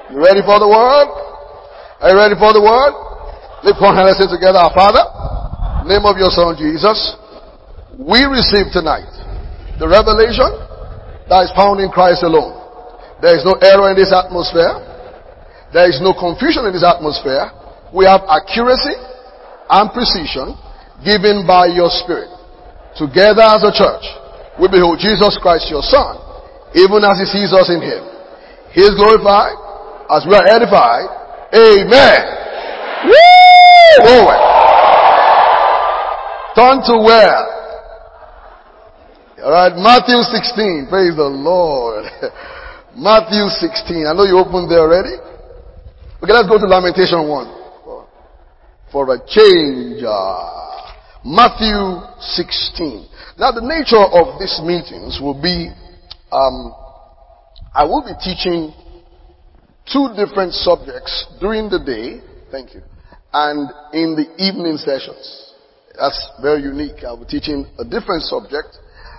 You ready for the word? Are you ready for the word? Lift one hand and say together, Our Father, in the name of your Son Jesus, we receive tonight the revelation that is found in Christ alone. There is no error in this atmosphere. There is no confusion in this atmosphere. We have accuracy and precision given by your Spirit. Together as a church, we behold Jesus Christ, your Son, even as he sees us in him. He is glorified as we are edified. Amen. Woo! Glory. Turn to where? Alright, Matthew 16. Praise the Lord. Matthew 16. I know you opened there already. Okay, let's go to Lamentation 1. For a change. Matthew 16. Now the nature of these meetings will be, I will be teaching two different subjects during the day, thank you, and in the evening sessions. That's very unique. I'll be teaching a different subject.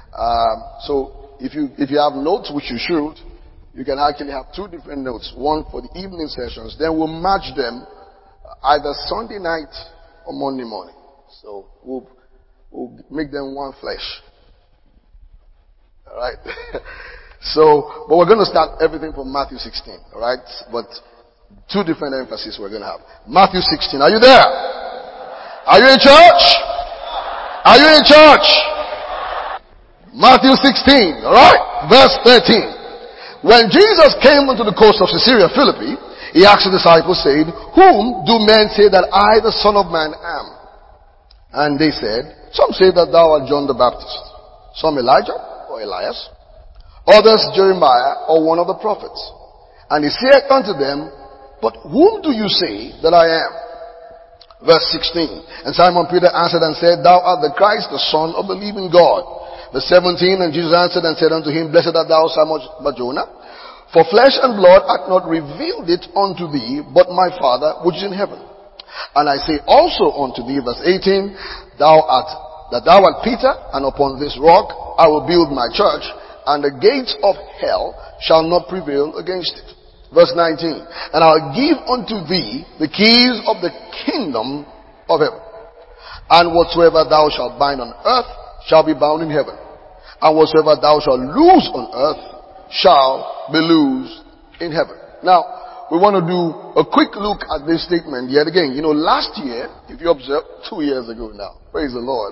So if you have notes, which you should, you can actually have two different notes. One for the evening sessions. Then we'll match them either Sunday night or Monday morning. So we'll make them one flesh. Alright? But we're going to start everything from Matthew 16. Alright? But two different emphases we're going to have. Matthew 16. Are you there? Are you in church? Are you in church? Matthew 16. Alright? Verse 13. When Jesus came unto the coast of Caesarea Philippi, he asked the disciples, saying, Whom do men say that I, the Son of Man, am? And they said, Some say that thou art John the Baptist, some Elijah or Elias, others Jeremiah or one of the prophets. And he said unto them, But whom do you say that I am? Verse 16. And Simon Peter answered and said, Thou art the Christ, the Son of the living God. Verse 17. And Jesus answered and said unto him, Blessed art thou, Simon Bar-Jonah, for flesh and blood hath not revealed it unto thee, but my Father which is in heaven. And I say also unto thee, verse 18, thou art Peter, and upon this rock I will build my church, and the gates of hell shall not prevail against it. Verse 19, and I'll give unto thee the keys of the kingdom of heaven. And whatsoever thou shalt bind on earth shall be bound in heaven. And whatsoever thou shalt loose on earth shall be loosed in heaven. Now, we want to do a quick look at this statement yet again. You know, last year, if you observe, 2 years ago now, praise the Lord,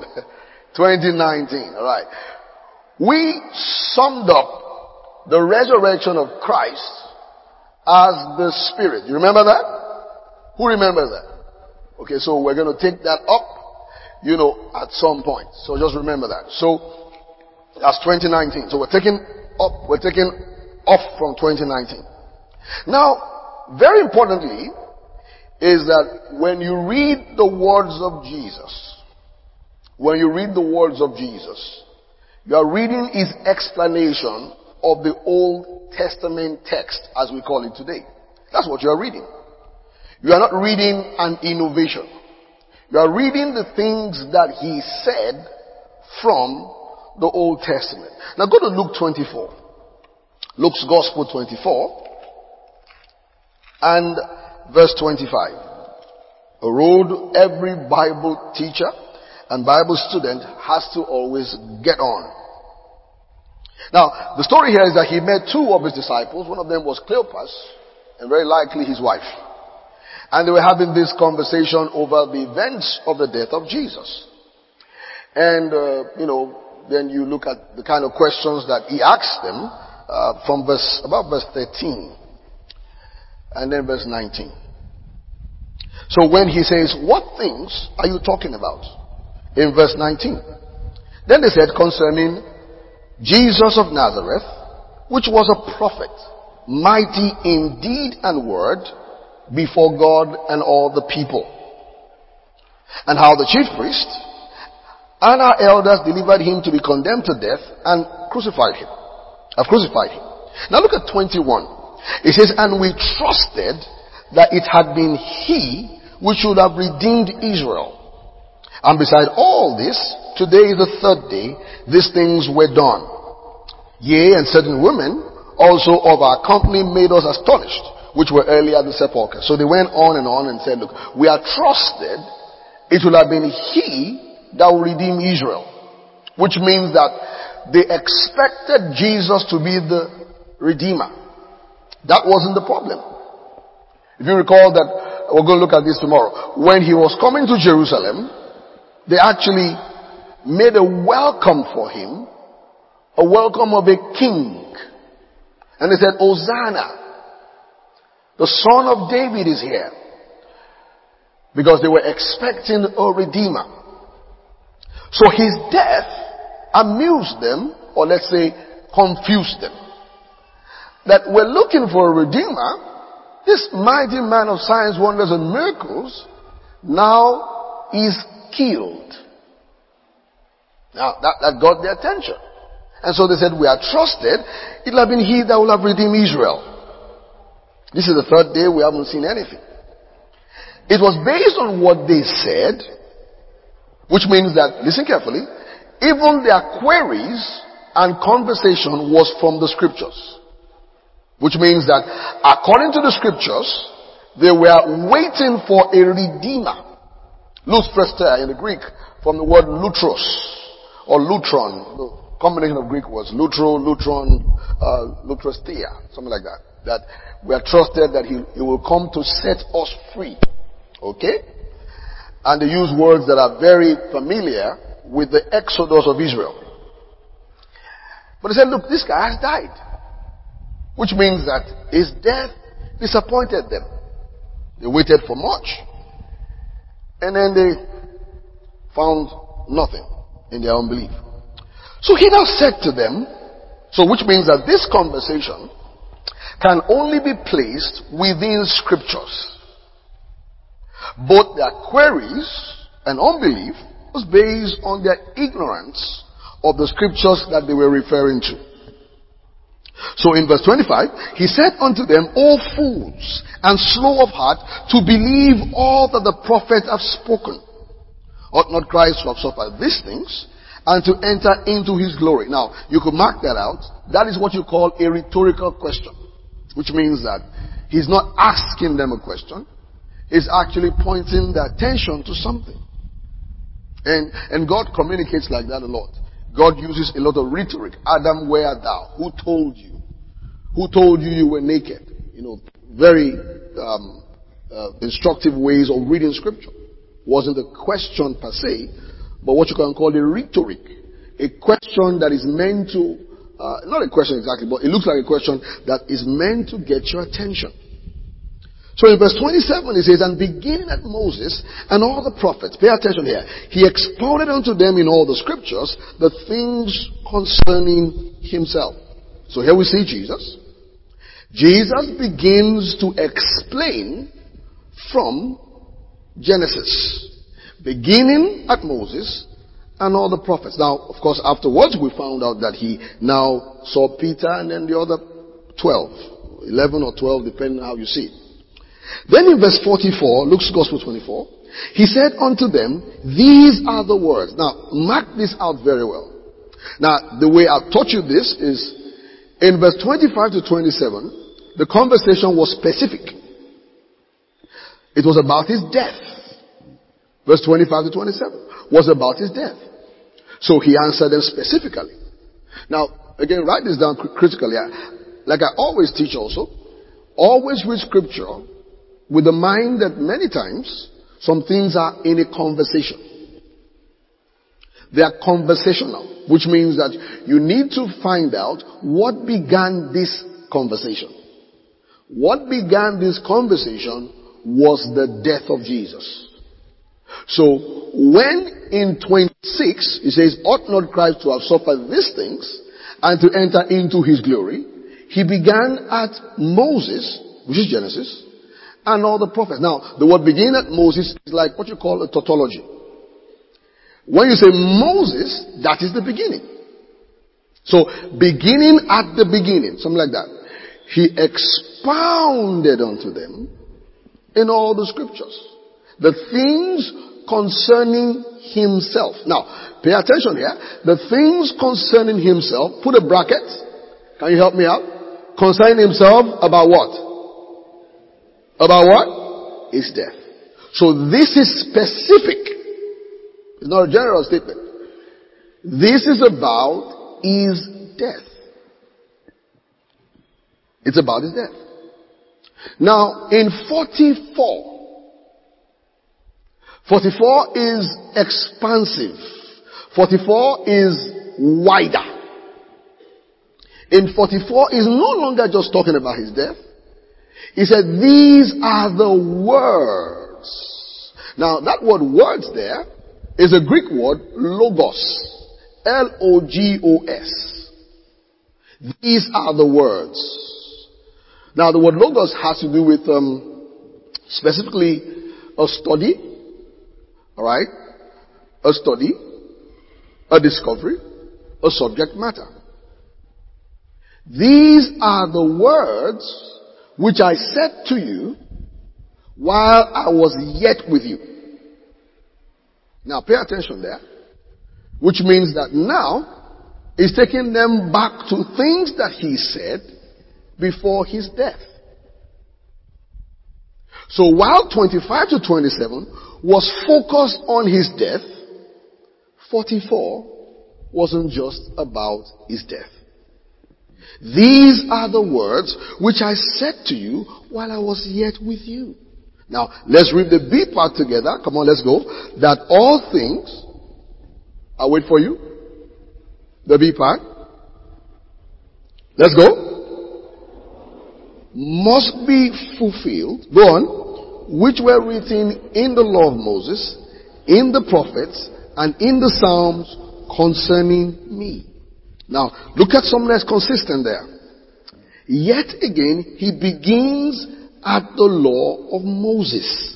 2019, alright, we summed up the resurrection of Christ as the Spirit. You remember that? Who remembers that? Okay, so we're going to take that up, you know, at some point. So just remember that. So, that's 2019. So we're taking off from 2019. Now, very importantly, is that when you read the words of Jesus, you are reading his explanation of the Old Testament text, as we call it today. That's what you are reading. You are not reading an innovation. You are reading the things that he said from the Old Testament. Now go to Luke 24. Luke's Gospel 24 and verse 25. A road every Bible teacher and Bible student has to always get on. Now, the story here is that he met two of his disciples. One of them was Cleopas, and very likely his wife. And they were having this conversation over the events of the death of Jesus. And, then you look at the kind of questions that he asked them from about verse 13 and then verse 19. So when he says, what things are you talking about? In verse 19. Then they said concerning Jesus of Nazareth, which was a prophet, mighty in deed and word before God and all the people. And how the chief priest and our elders delivered him to be condemned to death and crucified him. Now look at 21. It says, and we trusted that it had been he which should have redeemed Israel. And beside all this, today is the third day, these things were done. Yea, and certain women also of our company made us astonished, which were earlier at the sepulchre. So they went on and said, look, we are trusted it will have been he that will redeem Israel. Which means that they expected Jesus to be the Redeemer. That wasn't the problem. If you recall that, we're going to look at this tomorrow. When he was coming to Jerusalem, they actually made a welcome for him, a welcome of a king. And they said, Hosanna, the son of David is here. Because they were expecting a Redeemer. So his death amused them, or let's say confused them. That we're looking for a Redeemer. This mighty man of signs, wonders, and miracles now is killed. Now that got their attention. And so they said, we are trusted. It will have been he that will have redeemed Israel. This is the third day we haven't seen anything. It was based on what they said, which means that, listen carefully, even their queries and conversation was from the scriptures. Which means that according to the scriptures, they were waiting for a redeemer. Lusprester in the Greek, from the word lutros or lutron. The combination of Greek words, lutro, lutron, lutrostia, something like that. That we are trusted that he will come to set us free. Okay? And they use words that are very familiar with the exodus of Israel. But they said, look, this guy has died. Which means that his death disappointed them. They waited for much. And then they found nothing in their unbelief. So he now said to them, so which means that this conversation can only be placed within scriptures. Both their queries and unbelief was based on their ignorance of the scriptures that they were referring to. So in verse 25, he said unto them, O fools, and slow of heart, to believe all that the prophets have spoken. Ought not Christ to have suffered these things, and to enter into his glory? Now, you could mark that out. That is what you call a rhetorical question. Which means that he's not asking them a question. He's actually pointing their attention to something. And God communicates like that a lot. God uses a lot of rhetoric. Adam, where art thou? Who told you? Who told you you were naked? You know, very instructive ways of reading scripture. Wasn't a question per se, but what you can call a rhetoric. A question that is meant to, not a question exactly, but it looks like a question that is meant to get your attention. So in verse 27 it says, and beginning at Moses and all the prophets, pay attention here, he expounded unto them in all the scriptures the things concerning himself. So here we see Jesus. Jesus begins to explain from Genesis, beginning at Moses and all the prophets. Now, of course, afterwards we found out that he now saw Peter and then the other 12, 11 or 12, depending on how you see it. Then in verse 44, Luke's Gospel 24, he said unto them, these are the words. Now, mark this out very well. Now, the way I've taught you this is, in verse 25 to 27, the conversation was specific. It was about his death. Verse 25 to 27 was about his death. So he answered them specifically. Now, again, write this down critically. Like I always teach also, always read scripture with the mind that many times some things are in a conversation. They are conversational, which means that you need to find out what began this conversation. What began this conversation was the death of Jesus. So when in 26 it says, ought not Christ to have suffered these things and to enter into his glory, he began at Moses, which is Genesis, and all the prophets. Now, the word begin at Moses is like what you call a tautology. When you say Moses, that is the beginning. So, beginning at the beginning, something like that. He expounded unto them in all the scriptures the things concerning himself. Now, pay attention here. The things concerning himself, put a bracket. Can you help me out? Concerning himself about what? About what? His death. So this is specific. It's not a general statement. This is about his death. It's about his death. Now, in 44 is expansive. 44 is wider. In 44 is no longer just talking about his death. He said, these are the words. Now, that word words there is a Greek word, logos. Logos. These are the words. Now, the word logos has to do with specifically a study. Alright? A study, a discovery, a subject matter. These are the words which I said to you while I was yet with you. Now pay attention there. Which means that now he's taking them back to things that he said before his death. So while 25 to 27 was focused on his death, 44 wasn't just about his death. These are the words which I said to you while I was yet with you. Now, let's read the B part together. Come on, let's go. That all things, I'll wait for you. The B part. Let's go. Must be fulfilled. Go on. Which were written in the law of Moses, in the prophets, and in the Psalms concerning me. Now, look at something that's consistent there. Yet again, he begins at the law of Moses.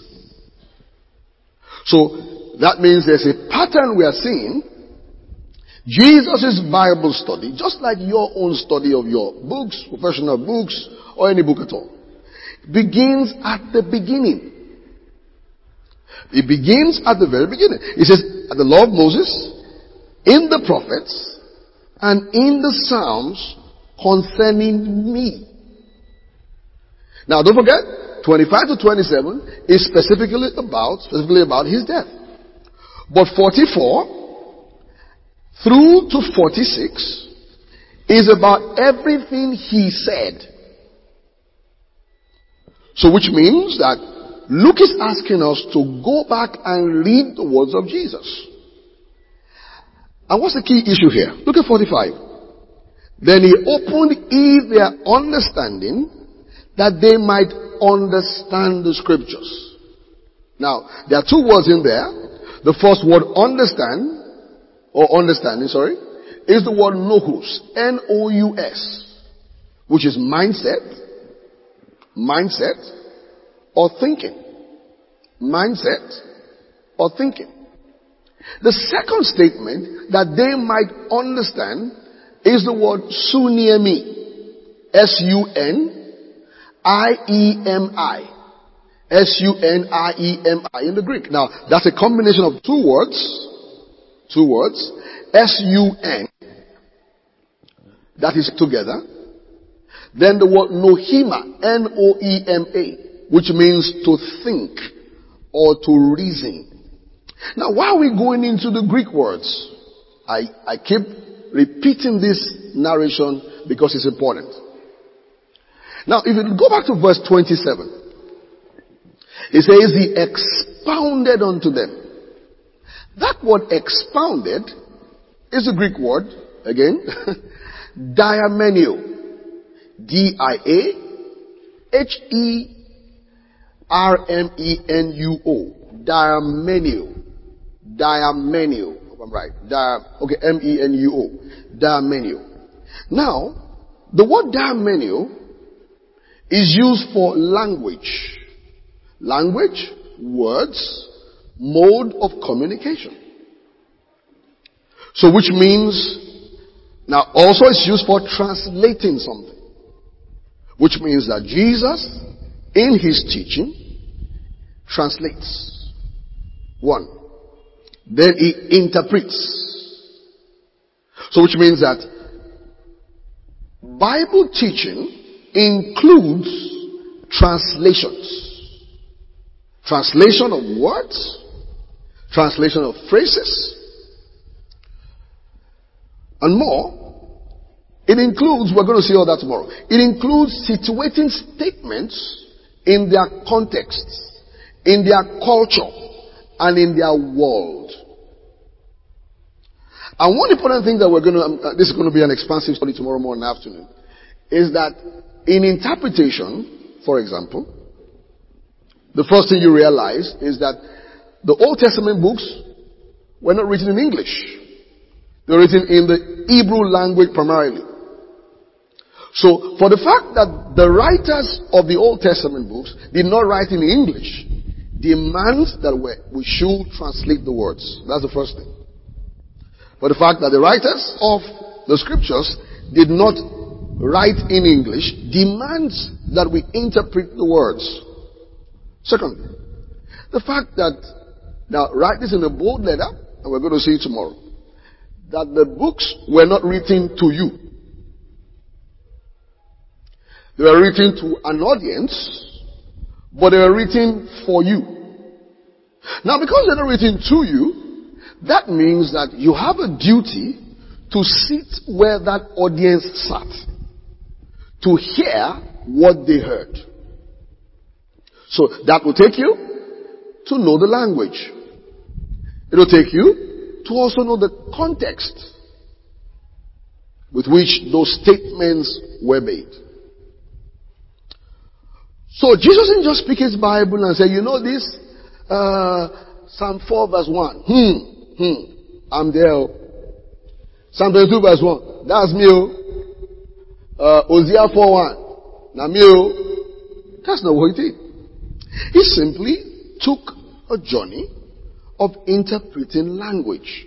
So, that means there's a pattern we are seeing. Jesus' Bible study, just like your own study of your books, professional books, or any book at all, begins at the beginning. It begins at the very beginning. It says, at the law of Moses, in the prophets, and in the Psalms concerning me. Now don't forget, 25 to 27 is specifically about his death. But 44 through to 46 is about everything he said. So which means that Luke is asking us to go back and read the words of Jesus. And what's the key issue here? Look at 45. Then he opened their understanding that they might understand the scriptures. Now, there are two words in there. The first word understanding, is the word nous, N-O-U-S, which is mindset, or thinking. Mindset or thinking. The second statement, that they might understand, is the word suniemi. S-U-N-I-E-M-I. S-U-N-I-E-M-I in the Greek. Now, that's a combination of two words. S-U-N. That is together. Then the word nohema. N-O-E-M-A. Which means to think or to reason. Now, why are we going into the Greek words? I keep repeating this narration because it's important. Now, if you go back to verse 27, it says he expounded unto them. That word expounded is a Greek word, again, diamenio. D-I-A-H-E-R-M-E-N-U-O. Diamenio. Diamenio. I'm right. M-E-N-U-O. Diamenio. Now, the word diamenio is used for language. Language, words, mode of communication. So which means, now also it's used for translating something. Which means that Jesus, in his teaching, translates. One. Then he interprets. So which means that Bible teaching includes translations. Translation of words, translation of phrases, and more. It includes, we're going to see all that tomorrow. It includes situating statements in their context, in their culture, and in their world. And one important thing that we're going to, this is going to be an expansive study tomorrow morning afternoon, is that in interpretation, for example, the first thing you realize is that the Old Testament books were not written in English. They were written in the Hebrew language primarily. So, for the fact that the writers of the Old Testament books did not write in English, demands that we should translate the words. That's the first thing. For the fact that the writers of the scriptures did not write in English, demands that we interpret the words. Secondly, the fact that, now write this in a bold letter, and we're going to see it tomorrow, that the books were not written to you. They were written to an audience, but they were written for you. Now, because they're not written to you, that means that you have a duty to sit where that audience sat, to hear what they heard. So that will take you to know the language. It will take you to also know the context with which those statements were made. So Jesus didn't just pick his Bible and say, you know this, Psalm 4 verse 1. I'm there. Psalm 22 verse 1. That's me. Hosea 4:1. Now me. That's not what he did. He simply took a journey of interpreting language.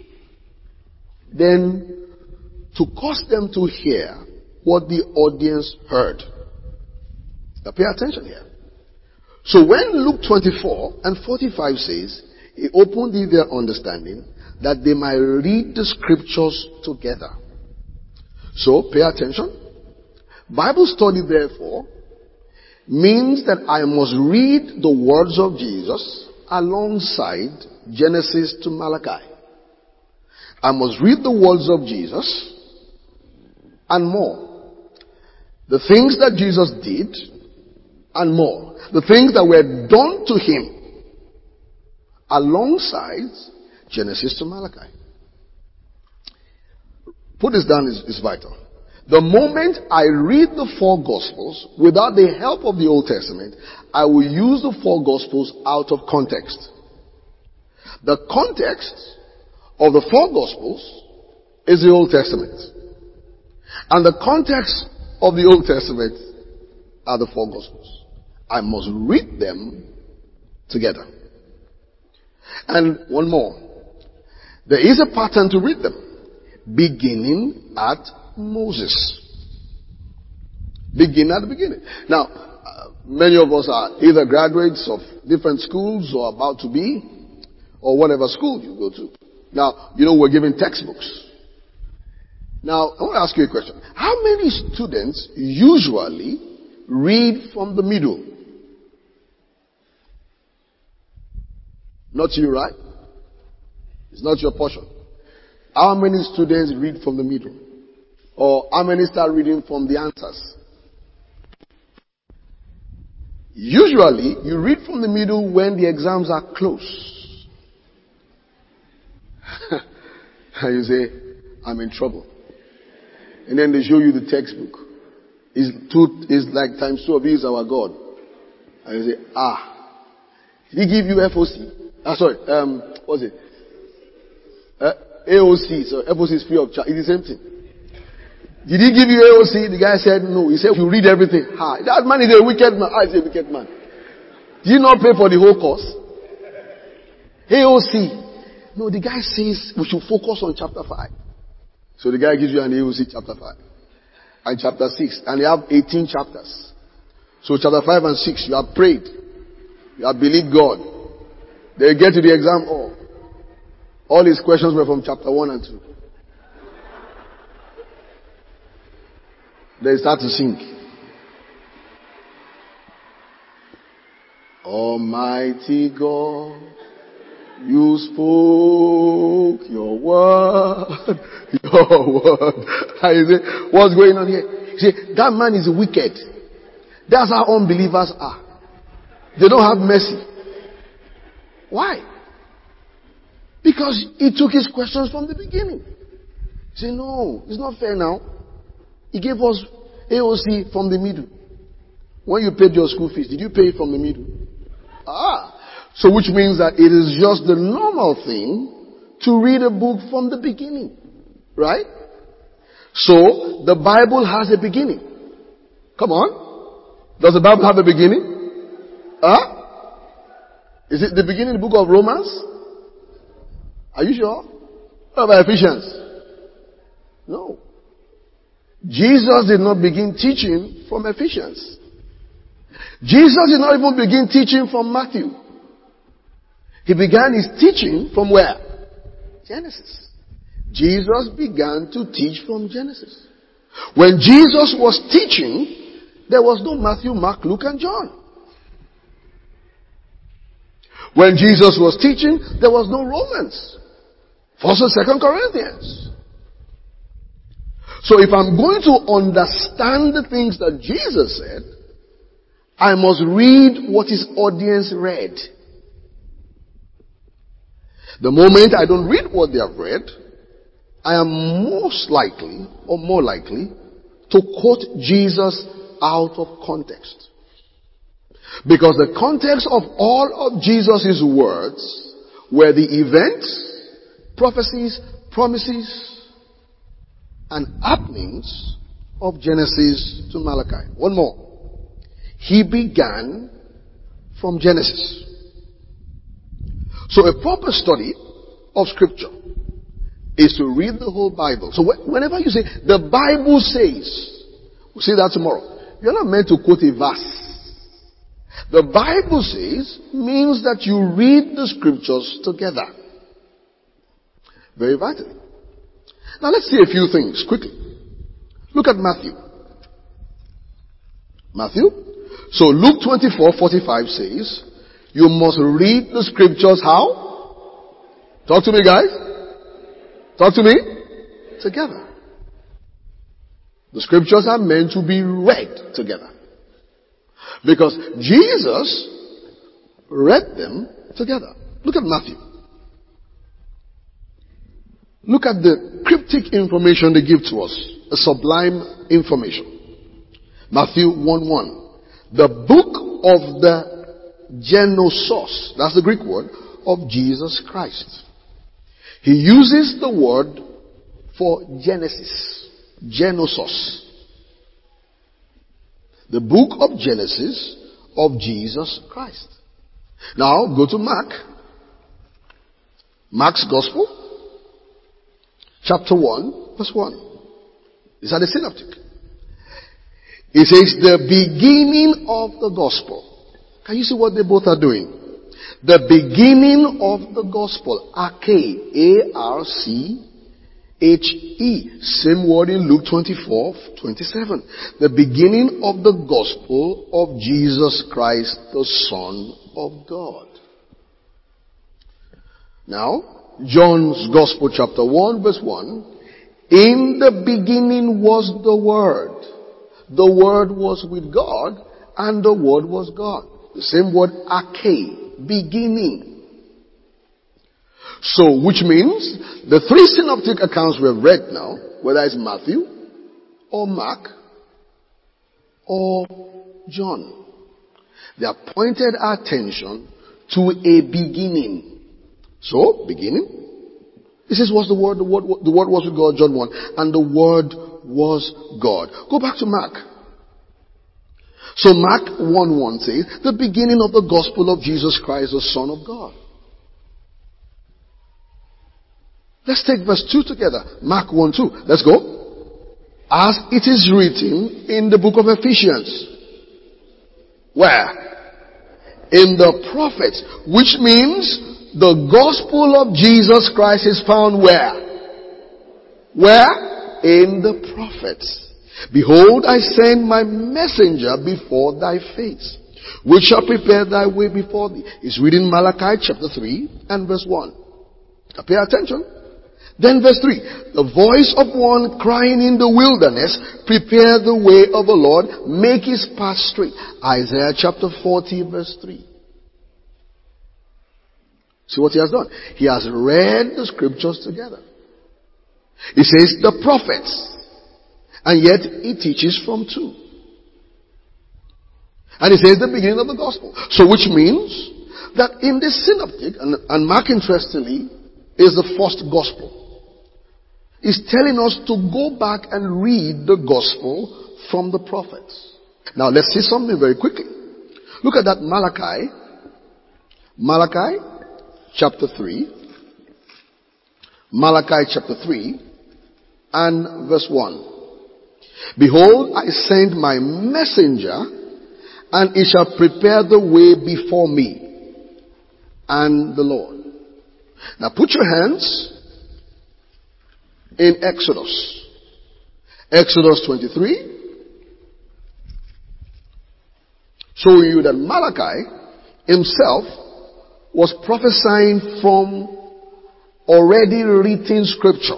Then to cause them to hear what the audience heard. Now pay attention here. So when Luke 24 and 45 says, he opened their understanding that they might read the scriptures together. So pay attention. Bible study therefore means that I must read the words of Jesus alongside Genesis to Malachi. I must read the words of Jesus and more. The things that Jesus did and more. The things that were done to him alongside Genesis to Malachi. Put this down is vital. The moment I read the four Gospels without the help of the Old Testament, I will use the four Gospels out of context. The context of the four Gospels is the Old Testament. And the context of the Old Testament are the four Gospels. I must read them together. And one more. There is a pattern to read them, beginning at Moses. Begin at the beginning. Now, many of us are either graduates of different schools or about to be, or whatever school you go to. Now, you know we're given textbooks. Now, I want to ask you a question. How many students usually read from the middle? Not you, right? It's not your portion. How many students read from the middle? Or how many start reading from the answers? Usually, you read from the middle when the exams are close. And you say, I'm in trouble. And then they show you the textbook. It's like times 2 of He is our God. And you say, did He give you FOC? What's it? AOC. So FOC is free of charge. It's the same thing. Did He give you AOC? The guy said no. He said you read everything. That man is a wicked man. I say wicked man. Did you not pay for the whole course? AOC. No, the guy says we should focus on chapter 5. So the guy gives you an AOC chapter 5. And chapter 6. And they have 18 chapters. So chapter 5 and 6, you have prayed. You have believed God. They get to the exam. All his questions were from chapter 1 and 2. They start to sink. Almighty God, you spoke your word. Your word. I say, what's going on here? You see, that man is wicked. That's how unbelievers are. They don't have mercy. Why? Because he took his questions from the beginning. Say, no, it's not fair now. He gave us AOC from the middle. When you paid your school fees, did you pay it from the middle? So which means that it is just the normal thing to read a book from the beginning. Right? So, the Bible has a beginning. Come on. Does the Bible have a beginning? Is it the beginning of the book of Romans? Are you sure? What about Ephesians? No. Jesus did not begin teaching from Ephesians. Jesus did not even begin teaching from Matthew. He began his teaching from where? Genesis. Jesus began to teach from Genesis. When Jesus was teaching, there was no Matthew, Mark, Luke, and John. When Jesus was teaching, there was no Romans. 1st and 2nd Corinthians. So if I'm going to understand the things that Jesus said, I must read what his audience read. The moment I don't read what they have read, I am most likely or more likely to quote Jesus out of context. Because the context of all of Jesus' words were the events, prophecies, promises, and happenings of Genesis to Malachi. One more. He began from Genesis. So a proper study of Scripture is to read the whole Bible. So whenever you say, the Bible says, we'll see that tomorrow. You're not meant to quote a verse. The Bible says means that you read the Scriptures together. Very vital. Now let's see a few things quickly. Look at Matthew. Matthew. So Luke 24:45 says, you must read the Scriptures how? Talk to me, guys. Talk to me. Together. The Scriptures are meant to be read together. Because Jesus read them together. Look at Matthew. Look at the cryptic information they give to us. A sublime information. Matthew 1:1. The book of the Genosos, that's the Greek word, of Jesus Christ. He uses the word for Genesis. Genosos. The book of Genesis of Jesus Christ. Now, go to Mark. Mark's Gospel. Chapter 1, verse 1. These are the synoptic. It says, the beginning of the Gospel. Can you see what they both are doing? The beginning of the Gospel. Arche. A-R-C-H-E. Same word in Luke 24:27. The beginning of the Gospel of Jesus Christ, the Son of God. Now, John's Gospel chapter 1 verse 1. In the beginning was the Word. The Word was with God and the Word was God. The same word arche. Beginning. So, which means the three synoptic accounts we have read now, whether it's Matthew or Mark or John, they have pointed our attention to a beginning. So, beginning. This is what's the word. The word was with God, John 1, and the Word was God. Go back to Mark. So Mark 1:1 says, the beginning of the gospel of Jesus Christ, the Son of God. Let's take verse 2 together. Mark 1:2. Let's go. As it is written in the book of Ephesians. Where? In the prophets. Which means the gospel of Jesus Christ is found where? Where? In the prophets. Behold, I send my messenger before thy face, which shall prepare thy way before thee. It's reading Malachi chapter 3 and verse 1. Now pay attention. Then verse 3. The voice of one crying in the wilderness, prepare the way of the Lord, make his path straight. Isaiah chapter 40 verse 3. See what he has done? He has read the scriptures together. He says the prophets, and yet he teaches from two. And he says the beginning of the gospel. So which means that in this synoptic, and Mark interestingly is the first gospel, is telling us to go back and read the gospel from the prophets. Now let's see something very quickly. Look at that Malachi. Malachi chapter 3. Malachi chapter 3 and verse 1. Behold, I send my messenger, and he shall prepare the way before me and the Lord. Now put your hands in Exodus. Exodus 23. Showing you that Malachi himself was prophesying from already written scripture.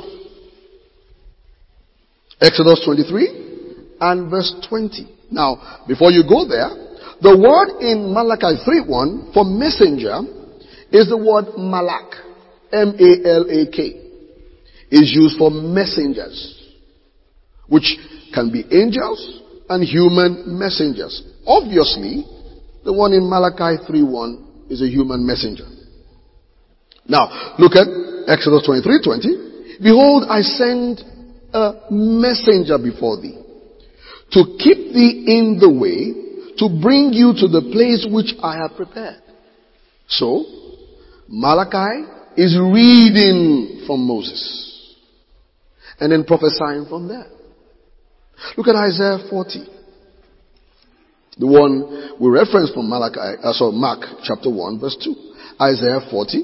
Exodus 23 and verse 20. Now, before you go there, the word in Malachi 3:1 for messenger is the word malak. M-A-L-A-K. Is used for messengers, which can be angels and human messengers. Obviously, the one in Malachi 3:1 is a human messenger. Now, look at Exodus 23:20. Behold, I send a messenger before thee, to keep thee in the way, to bring you to the place which I have prepared. So, Malachi is reading from Moses and then prophesying from there. Look at Isaiah 40. The one we reference from Mark chapter 1 verse 2. Isaiah 40.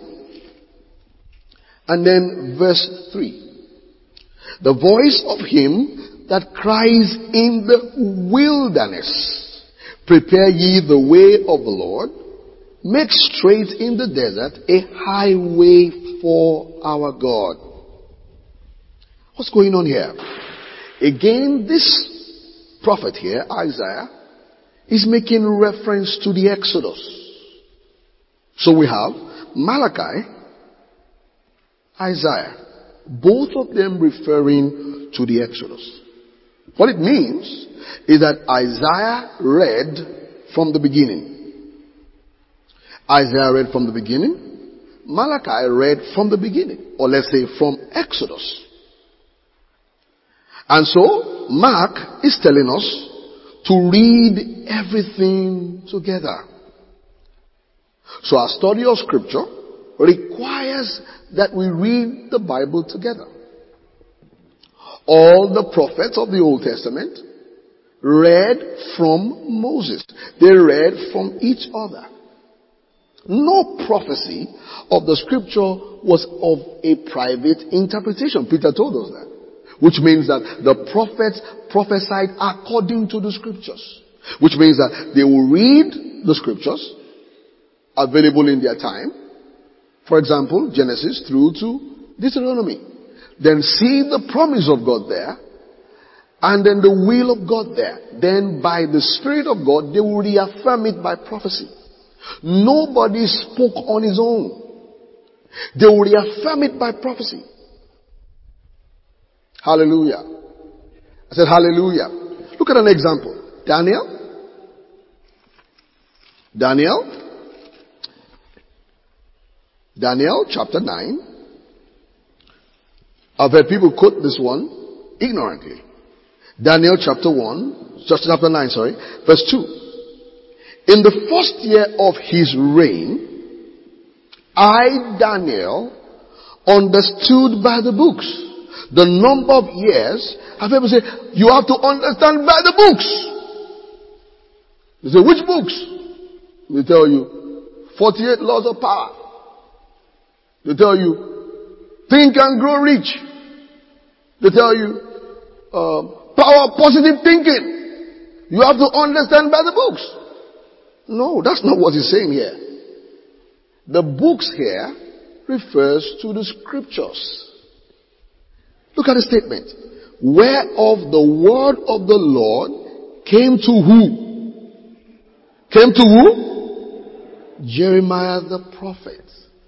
And then verse 3. The voice of him that cries in the wilderness, prepare ye the way of the Lord, make straight in the desert a highway for our God. What's going on here? Again, this prophet here, Isaiah, is making reference to the Exodus. So we have Malachi, Isaiah, both of them referring to the Exodus. What it means is that Isaiah read from the beginning. Isaiah read from the beginning. Malachi read from the beginning. Or let's say from Exodus. And so, Mark is telling us to read everything together. So our study of scripture requires that we read the Bible together. All the prophets of the Old Testament read from Moses. They read from each other. No prophecy of the scripture was of a private interpretation. Peter told us that. Which means that the prophets prophesied according to the scriptures. Which means that they will read the scriptures available in their time. For example, Genesis through to Deuteronomy. Then see the promise of God there. And then the will of God there. Then by the Spirit of God, they will reaffirm it by prophecy. Nobody spoke on his own. They will reaffirm it by prophecy. Hallelujah. I said hallelujah. Look at an example. Daniel chapter 9. I've heard people quote this one ignorantly. Daniel chapter 9, verse 2. In the first year of his reign, I, Daniel, understood by the books the number of years. Have people say, you have to understand by the books. You say, which books? They tell you, 48 laws of power. They tell you, think and grow rich. They tell you, power of positive thinking. You have to understand by the books. No, that's not what he's saying here. The books here refers to the scriptures. Look at the statement. Whereof the word of the Lord came to who? Came to who? Jeremiah the prophet.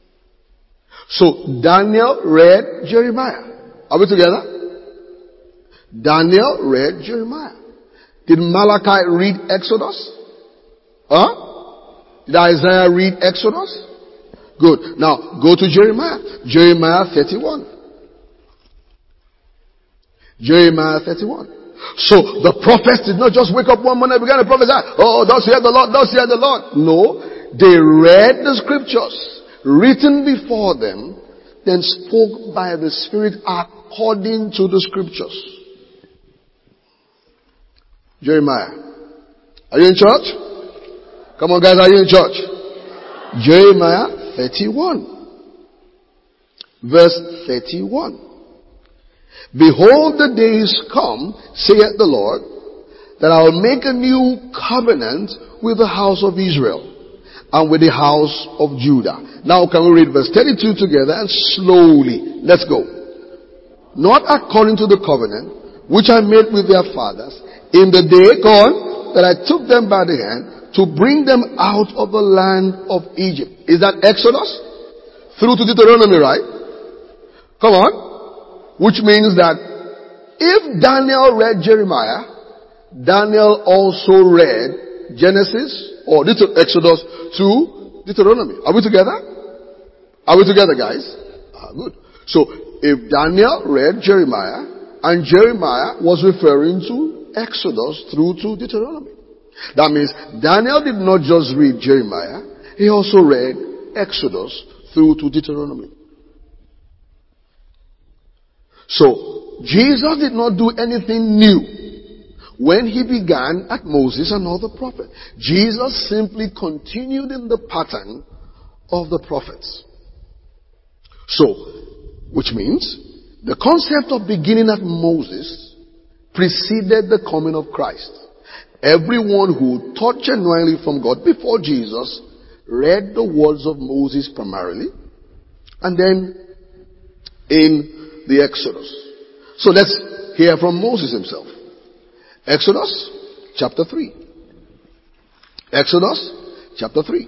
So Daniel read Jeremiah. Are we together? Daniel read Jeremiah. Did Malachi read Exodus? Did Isaiah read Exodus? Good. Now go to Jeremiah. Jeremiah 31. Jeremiah 31. So the prophets did not just wake up one morning and began to prophesy. Oh, thus hear the Lord, thus hear the Lord. No, they read the scriptures written before them, then spoke by the Spirit according to the scriptures. Jeremiah. Are you in church? Come on guys, are you in church? Jeremiah 31. Verse 31. Behold, the days come, saith the Lord, that I will make a new covenant with the house of Israel and with the house of Judah. Now can we read verse 32 together and slowly? Let's go. Not according to the covenant which I made with their fathers in the day gone that I took them by the hand to bring them out of the land of Egypt. Is that Exodus? Through to Deuteronomy, right? Come on. Which means that if Daniel read Jeremiah, Daniel also read Genesis or Exodus to Deuteronomy. Are we together? Are we together, guys? Good. So if Daniel read Jeremiah and Jeremiah was referring to Exodus through to Deuteronomy, that means Daniel did not just read Jeremiah, he also read Exodus through to Deuteronomy. So, Jesus did not do anything new when he began at Moses and all the prophets. Jesus simply continued in the pattern of the prophets. So, which means the concept of beginning at Moses preceded the coming of Christ. Everyone who taught genuinely from God before Jesus read the words of Moses primarily, and then in the Exodus. So let's hear from Moses himself. Exodus chapter 3. Exodus chapter 3.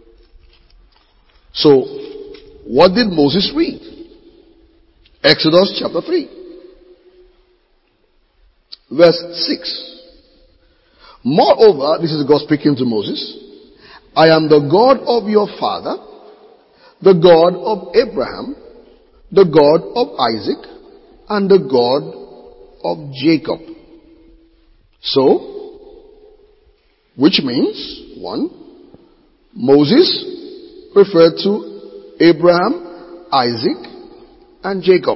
So, what did Moses read? Exodus chapter 3. Verse 6. Moreover, this is God speaking to Moses, I am the God of your father, the God of Abraham, the God of Isaac, and the God of Jacob. So, which means, one, Moses referred to Abraham, Isaac, and Jacob.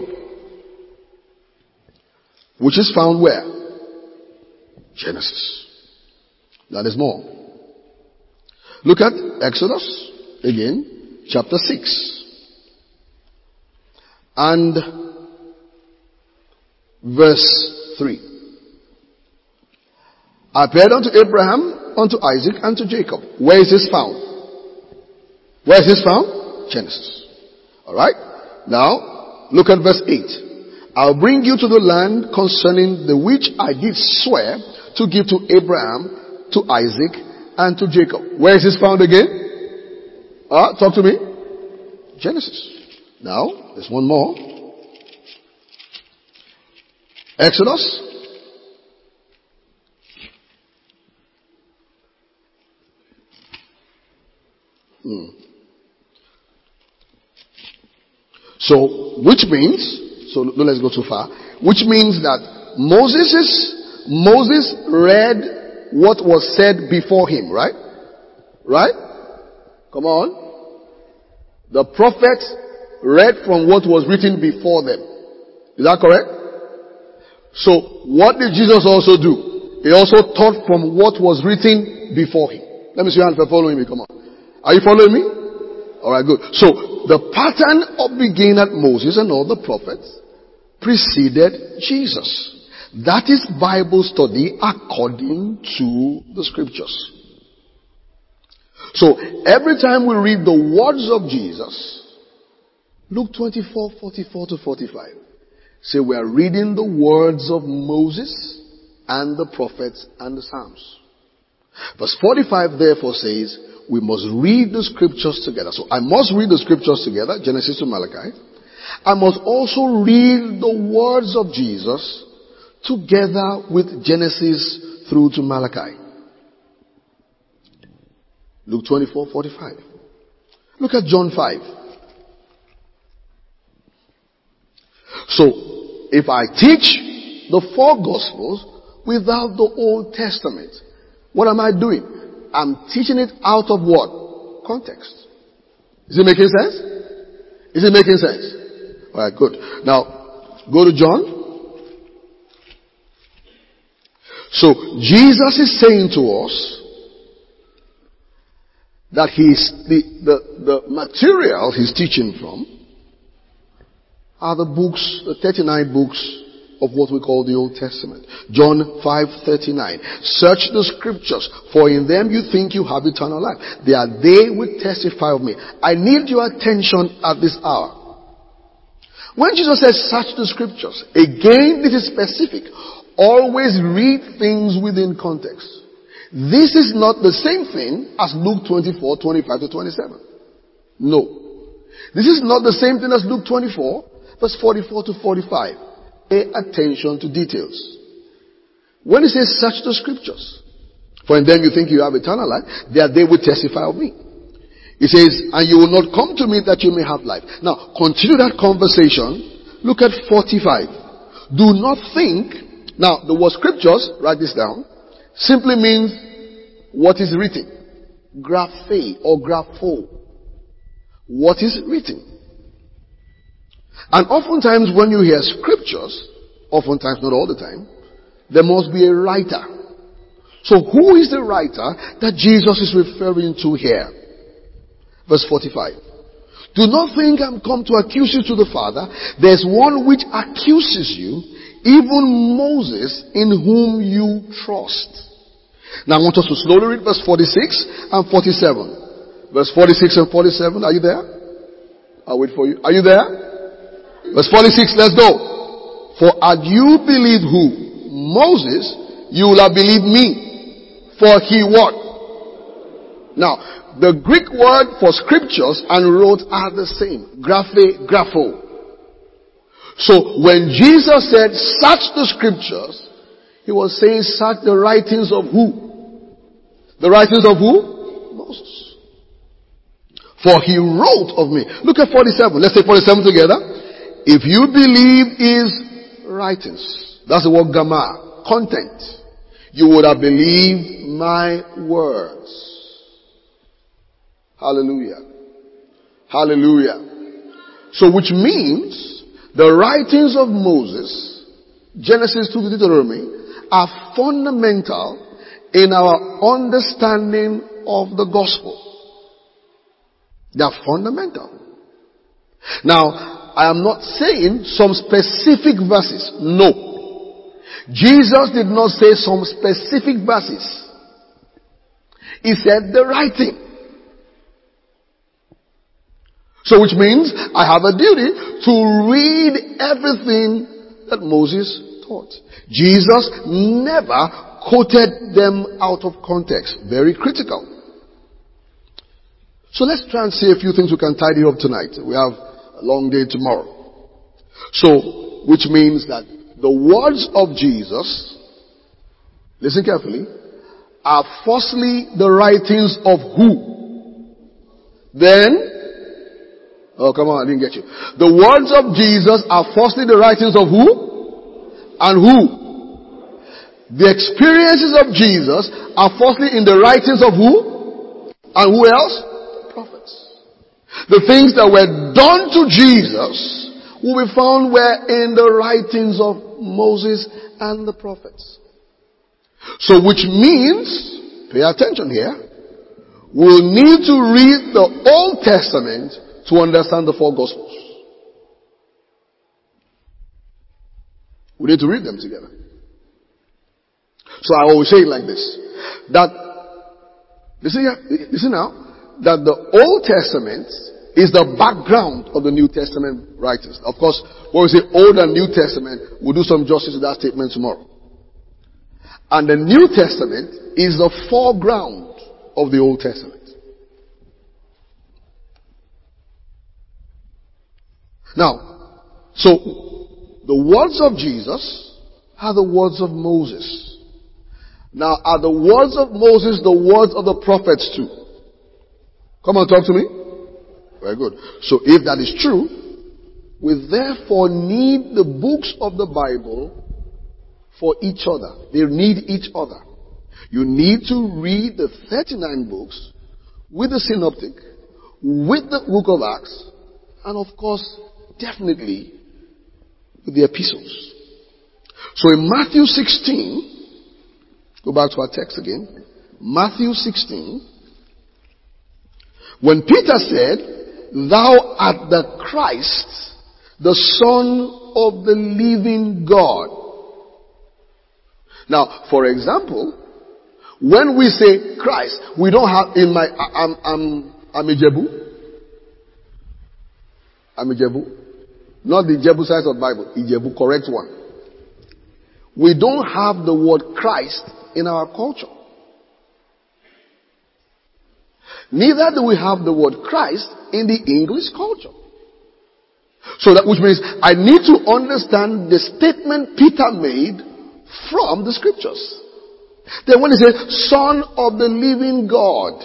Which is found where? Genesis. That is more. Look at Exodus, again, chapter 6. And verse 3. I appeared unto Abraham, unto Isaac, and to Jacob. Where is this found? Where is this found? Genesis. Alright? Now, look at verse 8. I'll bring you to the land concerning the which I did swear to give to Abraham, to Isaac, and to Jacob. Where is this found again? Talk to me. Genesis. Now, there's one more. Exodus. So, which means, so let's go too far, which means that Moses read what was said before him, right? Right? Come on. The prophets read from what was written before them. Is that correct? So, what did Jesus also do? He also taught from what was written before him. Let me see your hand if you're following me. Come on. Are you following me? Alright, good. So, the pattern of beginning at Moses and all the prophets preceded Jesus. That is Bible study according to the scriptures. So every time we read the words of Jesus, Luke 24:44 to 45, say we are reading the words of Moses and the prophets and the Psalms. Verse 45 therefore says, we must read the scriptures together. So I must read the scriptures together, Genesis to Malachi. I must also read the words of Jesus together with Genesis through to Malachi. Luke 24:45. Look at John 5. So, if I teach the four Gospels without the Old Testament, what am I doing? I'm teaching it out of what? Context. Is it making sense? Is it making sense? Alright, good. Now, go to John. So, Jesus is saying to us that the material he's teaching from are the books, the 39 books of what we call the Old Testament. John 5:39. Search the scriptures, for in them you think you have eternal life. They which testify of me. I need your attention at this hour. When Jesus says search the scriptures, again this is specific. Always read things within context. This is not the same thing as Luke 24:25 to 27. No. This is not the same thing as Luke 24, verse 44 to 45. Pay attention to details. When he says search the scriptures, for in them you think you have eternal life, they will testify of me. He says, and you will not come to me that you may have life. Now, continue that conversation. Look at 45. Do not think, now the word scriptures, write this down, simply means what is written. Graphe or grapho. What is written. And oftentimes when you hear scriptures, oftentimes, not all the time, there must be a writer. So who is the writer that Jesus is referring to here? Verse 45. Do not think I'm come to accuse you to the Father. There's one which accuses you, even Moses, in whom you trust. Now I want us to slowly read verse 46 and 47. Verse 46 and 47, are you there? I'll wait for you. Are you there? Verse 46, let's go. For had you believed who? Moses, you will have believed me. For he what? Now, the Greek word for scriptures and wrote are the same. Graphe, grapho. So when Jesus said, search the scriptures, he was saying, search the writings of who? The writings of who? Moses. For he wrote of me. Look at 47. Let's say 47 together. If you believe his writings, that's the word gamma, content, you would have believed my words. Hallelujah. Hallelujah. So which means the writings of Moses, Genesis to Deuteronomy, are fundamental in our understanding of the gospel. They are fundamental. Now, I am not saying some specific verses. No. Jesus did not say some specific verses. He said the writing. So which means I have a duty to read everything that Moses taught. Jesus never quoted them out of context. Very critical. So let's try and see a few things we can tidy up tonight. We have a long day tomorrow. So, which means that the words of Jesus, listen carefully, are firstly the writings of who? Then, oh come on, I didn't get you. The words of Jesus are firstly the writings of who? And who? The experiences of Jesus are firstly in the writings of who? And who else? Prophets. The things that were done to Jesus will be found where in the writings of Moses and the prophets. So which means, pay attention here, we'll need to read the Old Testament to understand the four Gospels. We need to read them together. So I always say it like this, that You see now that the Old Testament is the background of the New Testament writings. Of course, when we say Old and New Testament, we'll do some justice to that statement tomorrow. And the New Testament is the foreground of the Old Testament. Now, so the words of Jesus are the words of Moses. Now, are the words of Moses the words of the prophets too? Come on, talk to me. Very good. So if that is true, we therefore need the books of the Bible for each other. They need each other. You need to read the 39 books with the synoptic, with the book of Acts, and of course, definitely with the epistles. So in Matthew 16, go back to our text again. Matthew 16, when Peter said, "Thou art the Christ, the Son of the living God." Now, for example, when we say Christ, we don't have in my, I'm a Jebu. I'm a Jebu. Not the Jebusites of the Bible. Ijebu, correct one. We don't have the word Christ in our culture. Neither do we have the word Christ in the English culture. So that, which means I need to understand the statement Peter made from the scriptures. Then when he says, Son of the living God.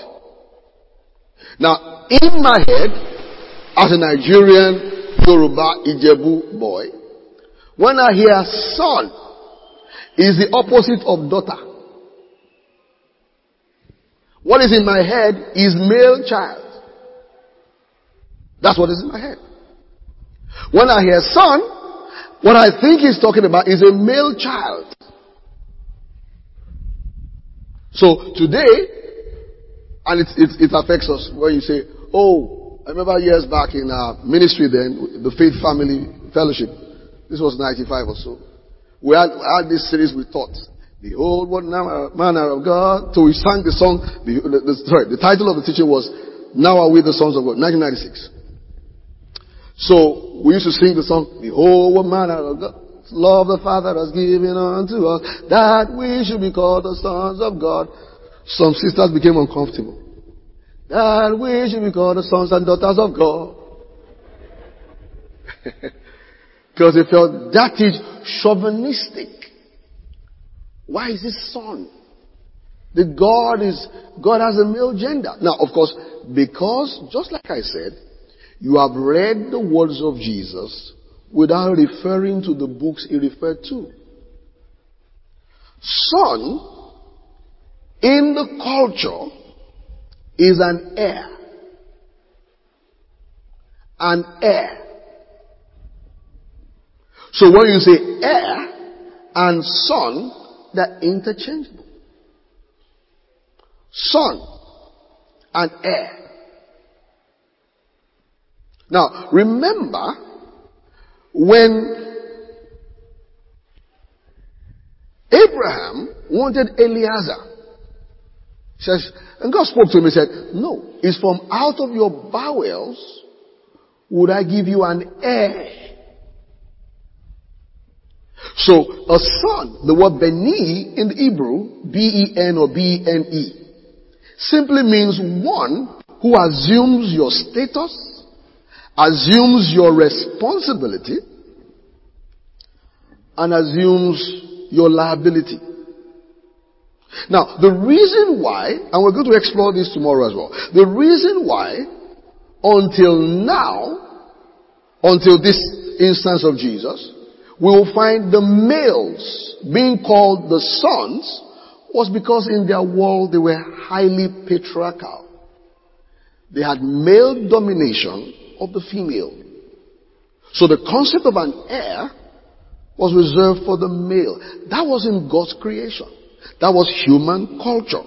Now, in my head, as a Nigerian, Yoruba, Ijebu boy, when I hear son, is the opposite of daughter. What is in my head is male child. That's what is in my head. When I hear son, what I think he's talking about is a male child. So today, and it affects us when you say, oh, I remember years back in our ministry then, the Faith Family Fellowship. This was 95 or so. We had this series we taught. Behold, what manner of God. So we sang the song, the title of the teaching was, Now Are We the Sons of God, 1996. So we used to sing the song, Behold, what manner of God. Love the Father has given unto us, that we should be called the sons of God. Some sisters became uncomfortable. That we should be called the sons and daughters of God. Because they felt that is chauvinistic. Why is it son? God has a male gender. Now, of course, because, just like I said, you have read the words of Jesus without referring to the books he referred to. Son, in the culture, is an heir. An heir. So when you say heir and son, they're interchangeable. Son and heir. Now, remember, when Abraham wanted Eliezer, says, and God spoke to him and said, no, it's from out of your bowels would I give you an heir. So, a son, the word beni in the Hebrew, B-E-N or B-E-N-E, simply means one who assumes your status, assumes your responsibility, and assumes your liability. Now, the reason why, and we're going to explore this tomorrow as well, the reason why, until now, until this instance of Jesus, we will find the males being called the sons was because in their world they were highly patriarchal. They had male domination of the female. So the concept of an heir was reserved for the male. That was in God's creation. That was human culture.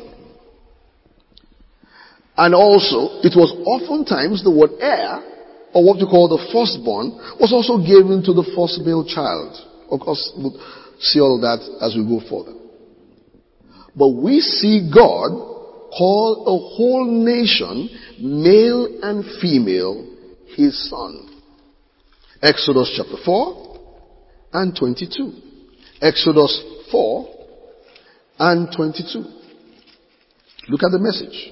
And also, it was oftentimes the word heir, or what we call the firstborn, was also given to the first male child. Of course, we'll see all of that as we go further. But we see God call a whole nation, male and female, his son. Exodus chapter 4 and 22. Exodus 4 and 22. Look at the message.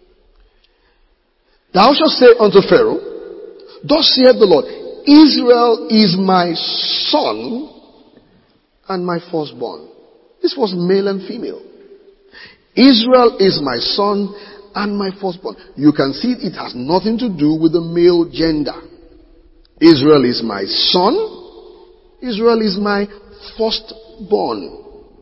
Thou shalt say unto Pharaoh, thus saith the Lord, Israel is my son and my firstborn. This was male and female. Israel is my son and my firstborn. You can see it has nothing to do with the male gender. Israel is my son. Israel is my firstborn.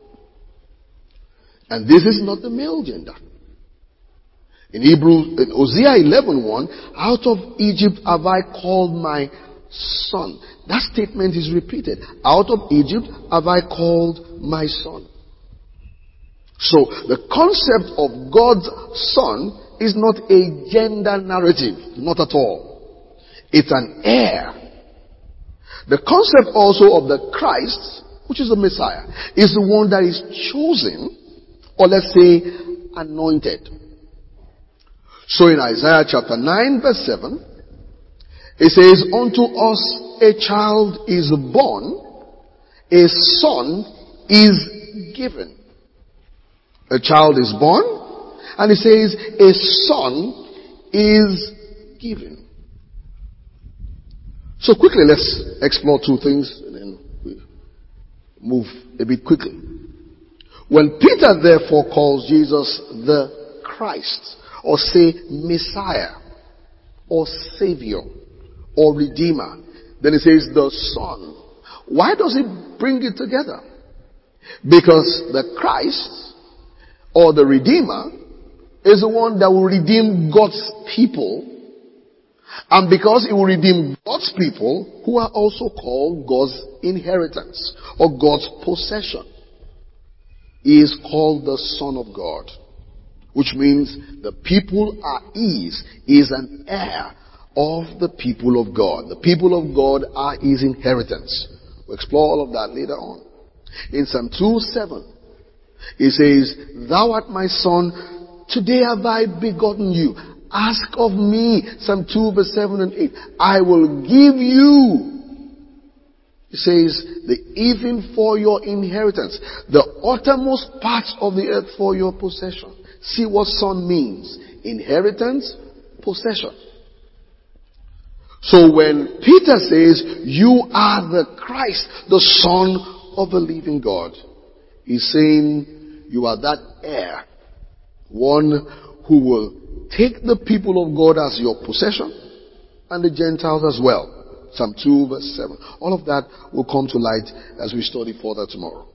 And this is not the male gender. In Hosea 11:1, out of Egypt have I called my son. That statement is repeated. Out of Egypt have I called my son. So the concept of God's son is not a gender narrative. Not at all. It's an heir. The concept also of the Christ, which is the Messiah, is the one that is chosen, or let's say anointed. So in Isaiah chapter 9 verse 7, it says, unto us a child is born, a son is given. A child is born, and it says a son is given. So quickly let's explore two things and then we move a bit quickly. When Peter therefore calls Jesus the Christ, or say Messiah, or Savior, or Redeemer, then he says the Son. Why does he bring it together? Because the Christ, or the Redeemer, is the one that will redeem God's people. And because he will redeem God's people, who are also called God's inheritance, or God's possession, he is called the Son of God. Which means the people are his. He is an heir of the people of God. The people of God are his inheritance. We'll explore all of that later on. In Psalm 2:7, it says, thou art my son, today have I begotten you. Ask of me, Psalm 2 verse 7 and 8. I will give you, it says, the even for your inheritance, the uttermost parts of the earth for your possession. See what son means. Inheritance, possession. So when Peter says, you are the Christ, the Son of the living God, he's saying, you are that heir. One who will take the people of God as your possession, and the Gentiles as well. Psalm 2 verse 7. All of that will come to light as we study further tomorrow.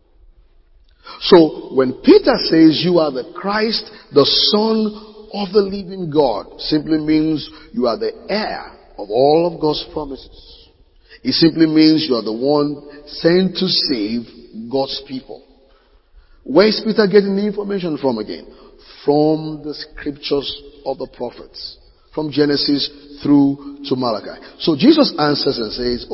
So, when Peter says you are the Christ, the Son of the living God, simply means you are the heir of all of God's promises. It simply means you are the one sent to save God's people. Where is Peter getting the information from again? From the scriptures of the prophets. From Genesis through to Malachi. So Jesus answers and says,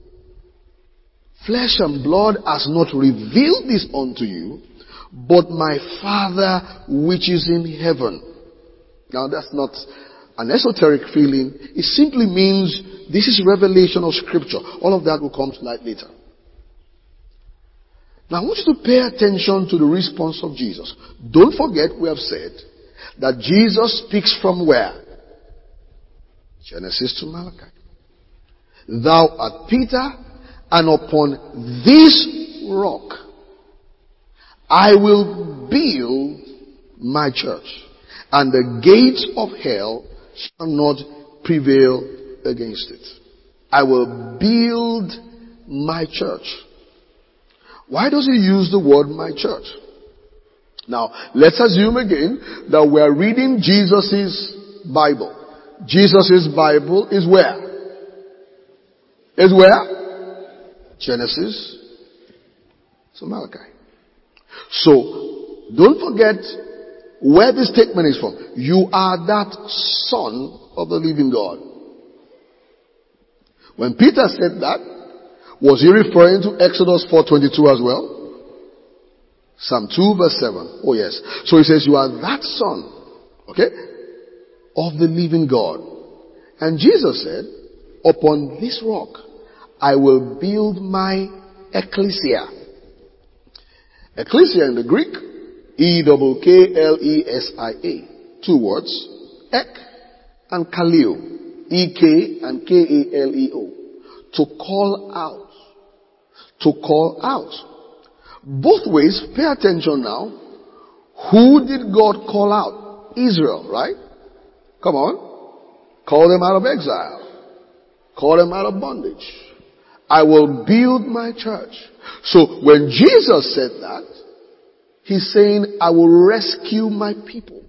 flesh and blood has not revealed this unto you, but my Father which is in heaven. Now that's not an esoteric feeling. It simply means this is revelation of scripture. All of that will come to light later. Now I want you to pay attention to the response of Jesus. Don't forget we have said that Jesus speaks from where? Genesis to Malachi. Thou art Peter, and upon this rock I will build my church, and the gates of hell shall not prevail against it. I will build my church. Why does he use the word my church? Now, let's assume again that we are reading Jesus' Bible. Jesus' Bible is where? Is where? Genesis to Malachi. So, don't forget where this statement is from. You are that Son of the living God. When Peter said that, was he referring to Exodus 4:22 as well? Psalm 2 verse 7. Oh yes. So he says, you are that son, okay, of the living God. And Jesus said, upon this rock, I will build my ecclesia. Ecclesia in the Greek, E-K-K-L-E-S-I-A. 2 words, ek and kaleo. E-K and K-A-L-E-O. To call out. To call out. Both ways, pay attention now. Who did God call out? Israel, right? Come on. Call them out of exile. Call them out of bondage. I will build my church. So when Jesus said that, he's saying, I will rescue my people.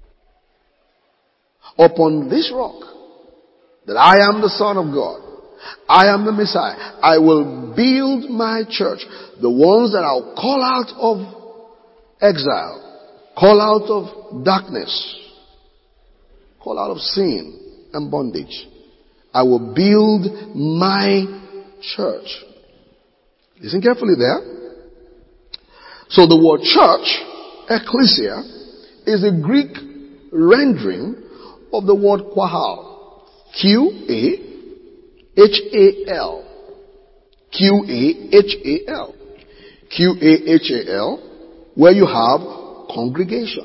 Upon this rock, that I am the Son of God, I am the Messiah, I will build my church. The ones that I'll call out of exile, call out of darkness, call out of sin and bondage. I will build my church. Listen carefully there. So the word church, ecclesia, is a Greek rendering of the word quahal. Q-A-H-A-L. Q-A-H-A-L. Q-A-H-A-L, where you have congregation.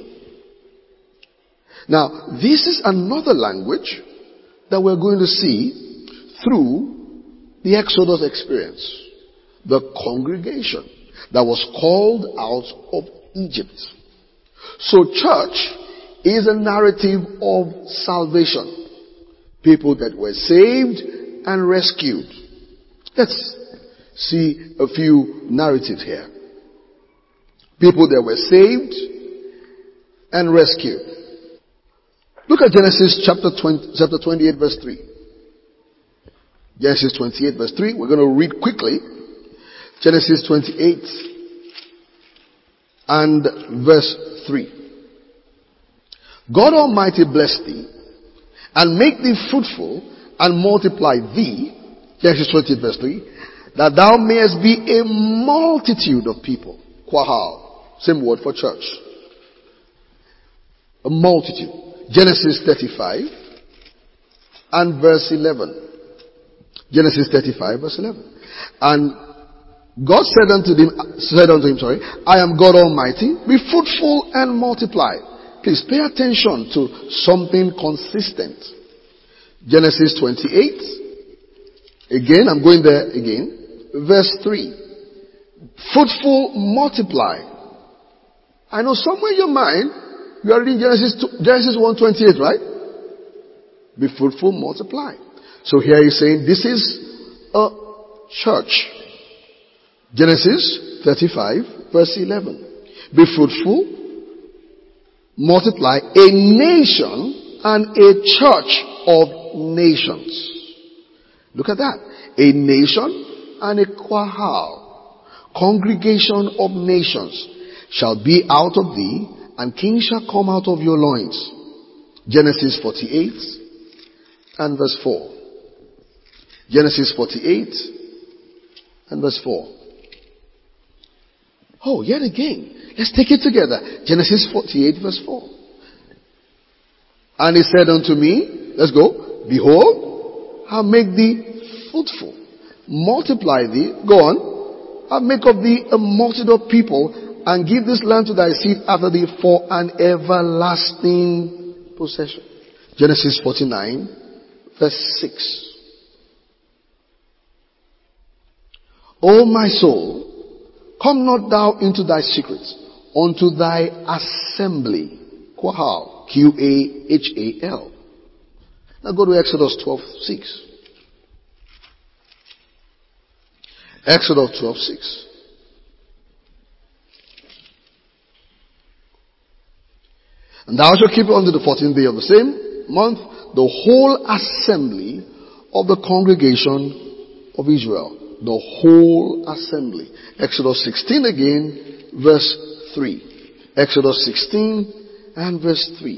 Now, this is another language that we're going to see through the Exodus experience. The congregation that was called out of Egypt. So church is a narrative of salvation. People that were saved and rescued. Let's see a few narratives here. People that were saved and rescued. Look at Genesis chapter 28 verse 3. Genesis 28 verse 3. We're going to read quickly. Genesis 28 and verse 3. God Almighty bless thee and make thee fruitful and multiply thee. Genesis 28 verse 3. That thou mayest be a multitude of people. Quahal. Same word for church. A multitude. Genesis 35 and verse 11. Genesis 35 verse 11. And God said unto him, I am God Almighty, be fruitful and multiply. Please pay attention to something consistent. Genesis 28. Again, I'm going there again. Verse 3. Fruitful, multiply. I know somewhere in your mind, you are reading Genesis 1:28, right? Be fruitful, multiply. So here he's saying this is a church. Genesis 35 verse 11. Be fruitful, multiply, a nation and a church of nations. Look at that. A nation and a quahal, congregation of nations, shall be out of thee, and kings shall come out of your loins. Genesis 48 and verse 4. Genesis 48 and verse 4. Oh, yet again. Let's take it together. Genesis 48 verse 4. And he said unto me, let's go. Behold, I'll make thee fruitful. Multiply thee. Go on. I'll make of thee a multitude of people, and give this land to thy seed after thee for an everlasting possession. Genesis 49 verse 6. O my soul, come not thou into thy secrets, unto thy assembly. Quahal. Q-A-H-A-L. Now go to Exodus 12:6. Exodus 12:6. And thou shalt keep it unto the 14th day of the same month, the whole assembly of the congregation of Israel. The whole assembly. Exodus 16 again, verse 3. Exodus 16 and verse 3.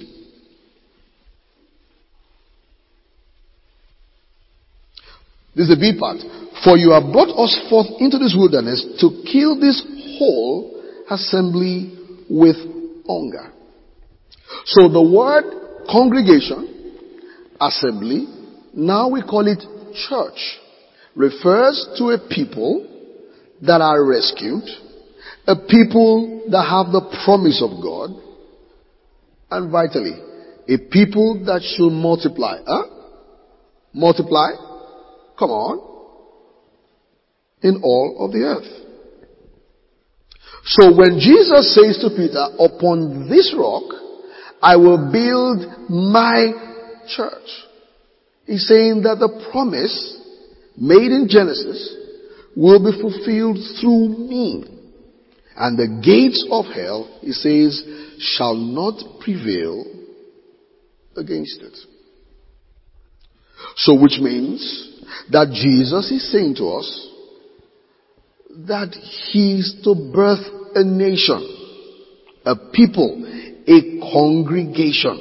This is the B part. For you have brought us forth into this wilderness to kill this whole assembly with hunger. So the word congregation, assembly, now we call it church, refers to a people that are rescued, a people that have the promise of God, and vitally, a people that should multiply. Multiply? Come on. In all of the earth. So when Jesus says to Peter, upon this rock, I will build my church. He's saying that the promise made in Genesis will be fulfilled through me. And the gates of hell, he says, shall not prevail against it. So which means that Jesus is saying to us that he's to birth a nation, a people, a congregation.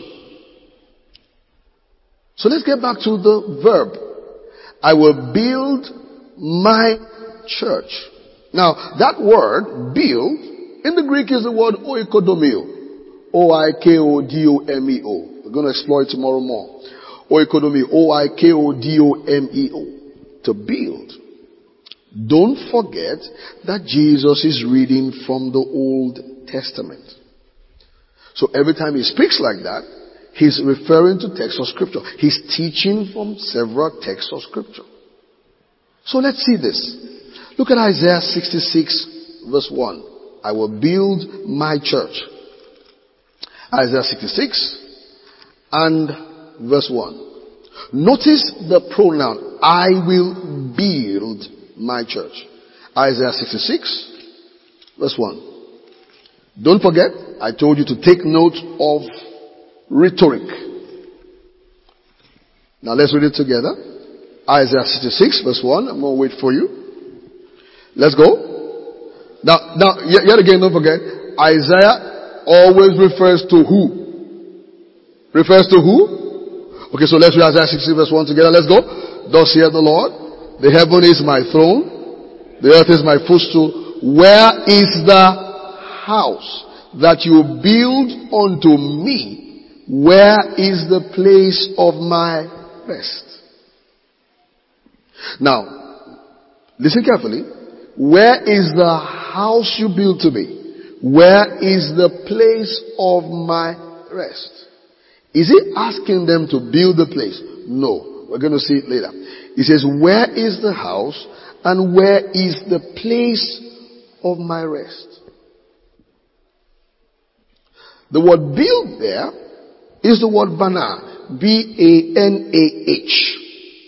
So let's get back to the verb. I will build my church. Now, that word, build, in the Greek is the word oikodomeo. O-I-K-O-D-O-M-E-O. We're going to explore it tomorrow more. Oikodomeo. O-I-K-O-D-O-M-E-O. To build. Don't forget that Jesus is reading from the Old Testament. So every time he speaks like that, he's referring to texts of scripture. He's teaching from several texts of scripture. So let's see this. Look at Isaiah 66 verse 1. I will build my church. Isaiah 66 and verse 1. Notice the pronoun, I will build my church. Isaiah 66 verse 1. Don't forget, I told you to take note of rhetoric. Now let's read it together. Isaiah 66 verse 1. I'm going to wait for you. Let's go. Now, yet again, don't forget, Isaiah always refers to who? Refers to who? Okay, so let's read Isaiah 60 verse 1 together. Let's go. Thus saith the Lord, the heaven is my throne, the earth is my footstool. Where is the house that you build unto me? Where is the place of my rest? Now, listen carefully. Where is the house you build to me? Where is the place of my rest? Is he asking them to build the place? No. We're going to see it later. He says, where is the house and where is the place of my rest? The word build there is the word banah. B-A-N-A-H.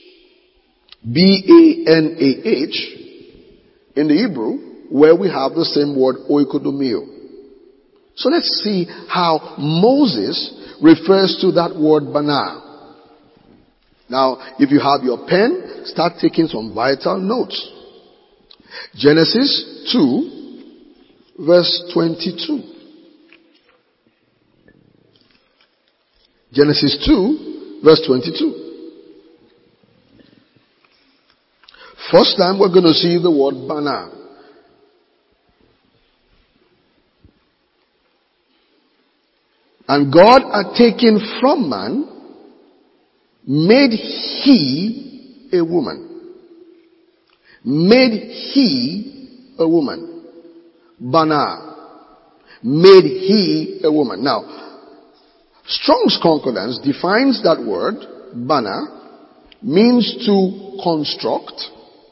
B-A-N-A-H in the Hebrew, where we have the same word oikodomeo. So let's see how Moses refers to that word banah. Now, if you have your pen, start taking some vital notes. Genesis 2, verse 22. Genesis 2, verse 22. First time we're going to see the word banah. And God had taken from man, made he a woman. Made he a woman. Banah. Made he a woman. Now, Strong's Concordance defines that word, banah, means to construct.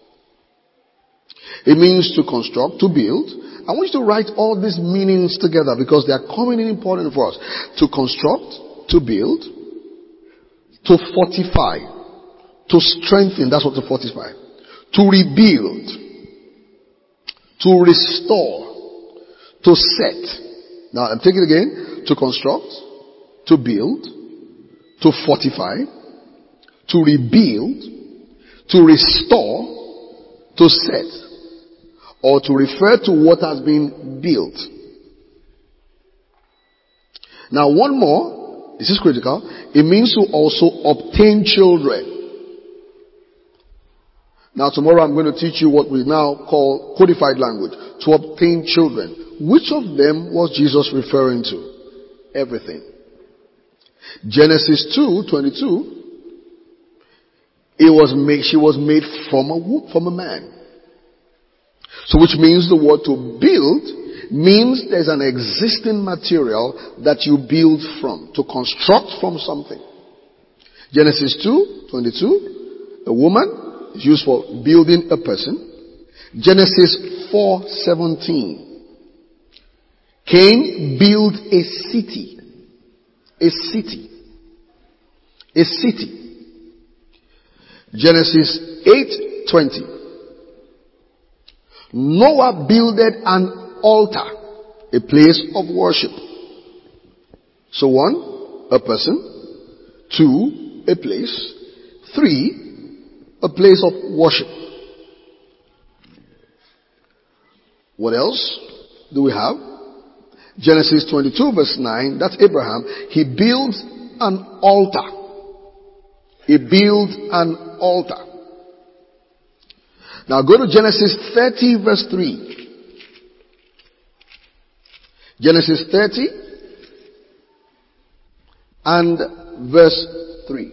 It means to construct, to build. I want you to write all these meanings together because they are coming in important for us. To construct, to build, to fortify, to strengthen, that's what to fortify. To rebuild, to restore, to set. Now I'm taking it again. To construct, to build, to fortify, to rebuild, to restore, to set. Or to refer to what has been built. Now one more, this is critical, it means to also obtain children. Now tomorrow I'm going to teach you what we now call codified language. To obtain children. which of them was Jesus referring to? Everything. Genesis 2:22. She was made from a man. So which means the word to build means there's an existing material that you build from, to construct from something. Genesis 2:22, a woman is used for building a person. Genesis 4:17, Cain built a city. A city. A city. Genesis 8:20, Noah builded an altar, a place of worship. So 1, a person. 2, a place. 3, a place of worship. What else do we have? Genesis 22:9, that's Abraham. He builds an altar. He built an altar. Now go to Genesis 30:3. Genesis 30 and verse 3.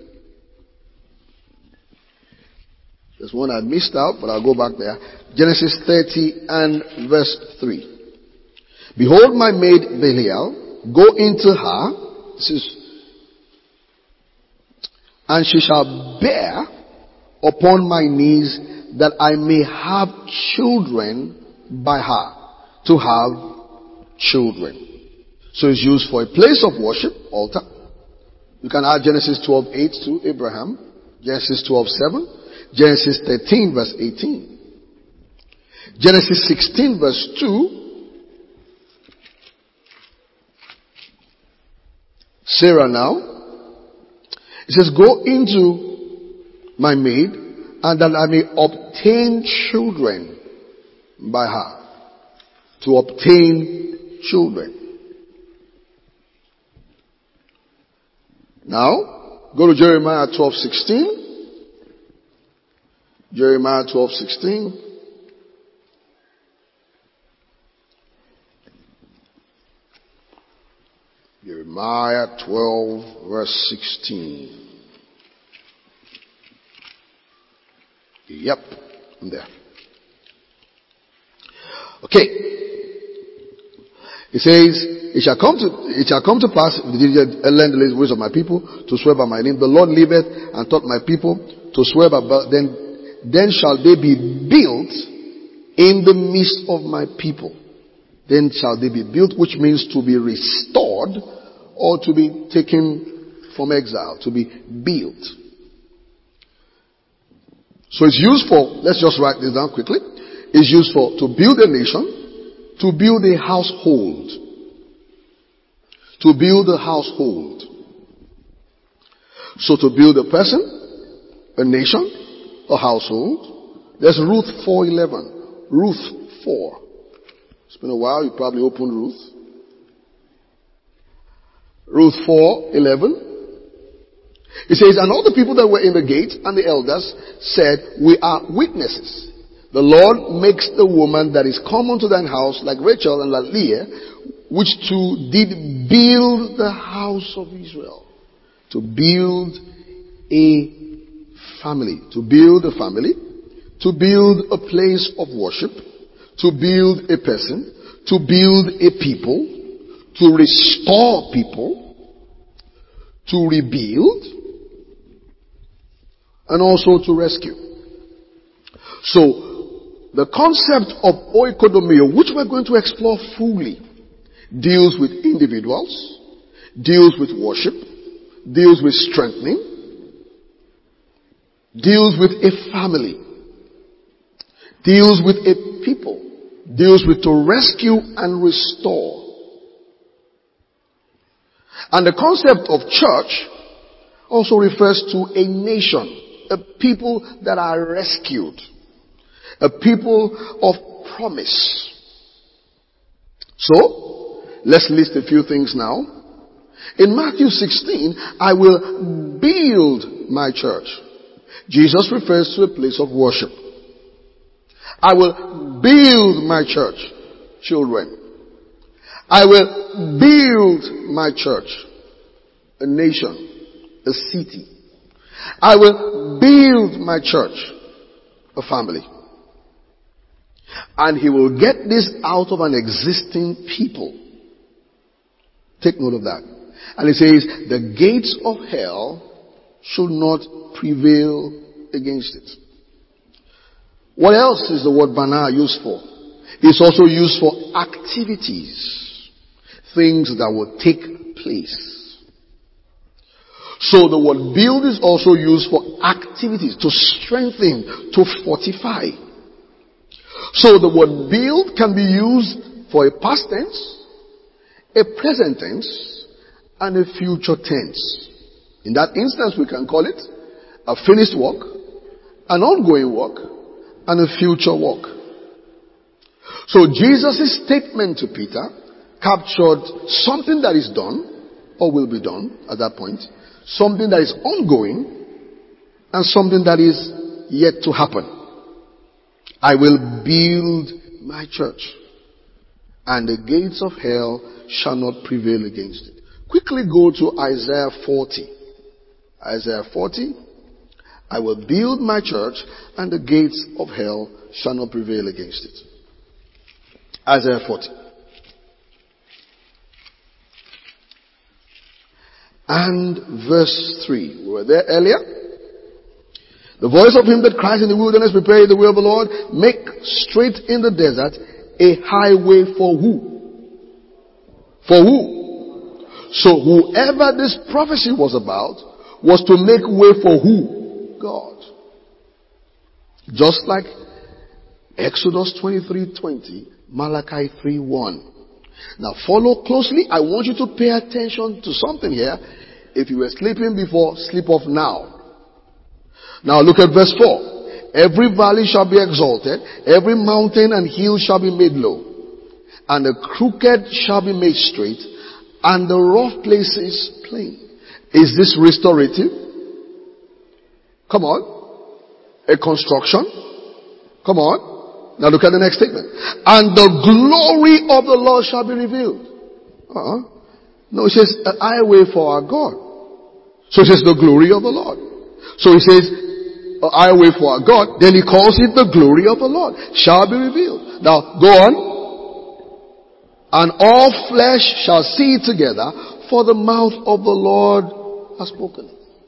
There's one I missed out, but I'll go back there. Genesis 30 and verse 3. Behold my maid Belial, go into her. This is, and she shall bear upon my knees, that I may have children by her. To have children. So it's used for a place of worship, altar. You can add Genesis 12:8 to Abraham. Genesis 12:7. Genesis 13 verse 18. Genesis 16 verse 2. Sarah now. It says, go into my maid, and that I may obtain children by her. To obtain children. Now, go to Jeremiah 12:16. Jeremiah 12:16. Jeremiah 12 verse 16. Yep, I'm there. Okay. It says, it shall come to pass, if they learn the ways of my people, to swear by my name. The Lord liveth, and taught my people to swear by, then shall they be built in the midst of my people. Then shall they be built, which means to be restored, or to be taken from exile, to be built. So it's used for, let's just write this down quickly. It's used for to build a nation, to build a household. To build a household. So to build a person, a nation, a household. There's Ruth 4:11. Ruth 4. It's been a while, you probably opened Ruth. Ruth 4:11. It says, and all the people that were in the gate and the elders said, we are witnesses. The Lord makes the woman that is come unto thine house like Rachel and like Leah, which two did build the house of Israel. To build a family. To build a family. To build a place of worship. To build a person. To build a people. To restore people. To rebuild. And also to rescue. So, the concept of oikodomio, which we're going to explore fully, deals with individuals, deals with worship, deals with strengthening, deals with a family, deals with a people, deals with to rescue and restore. And the concept of church also refers to a nation. A people that are rescued. A people of promise. So, let's list a few things now. In Matthew 16, I will build my church. Jesus refers to a place of worship. I will build my church. Children. I will build my church, a nation, a city. I will build my church, a family. And he will get this out of an existing people. Take note of that. And he says, the gates of hell should not prevail against it. What else is the word bana used for? It's also used for activities. Things that will take place. So the word build is also used for activities, to strengthen, to fortify. So the word build can be used for a past tense, a present tense, and a future tense. In that instance, we can call it a finished work, an ongoing work, and a future work. So Jesus' statement to Peter captured something that is done, or will be done at that point, something that is ongoing, and something that is yet to happen. I will build my church, and the gates of hell shall not prevail against it. Quickly go to Isaiah 40. Isaiah 40. I will build my church, and the gates of hell shall not prevail against it. Isaiah 40. And verse 3. We were there earlier. The voice of him that cries in the wilderness, prepare the way of the Lord, make straight in the desert a highway for who? For who? So whoever this prophecy was about was to make way for who? God. Just like Exodus 23:20, Malachi 3:1. Now follow closely. I want you to pay attention to something here. If you were sleeping before, sleep off now. Now look at verse 4. Every valley shall be exalted, every mountain and hill shall be made low, and the crooked shall be made straight, and the rough places plain. Is this restorative? Come on. A construction? Come on. Now look at the next statement. And the glory of the Lord shall be revealed. No, it says a highway for our God. So it says the glory of the Lord. So he says a highway for our God. Then he calls it the glory of the Lord shall be revealed. Now go on. And all flesh shall see it together, for the mouth of the Lord has spoken.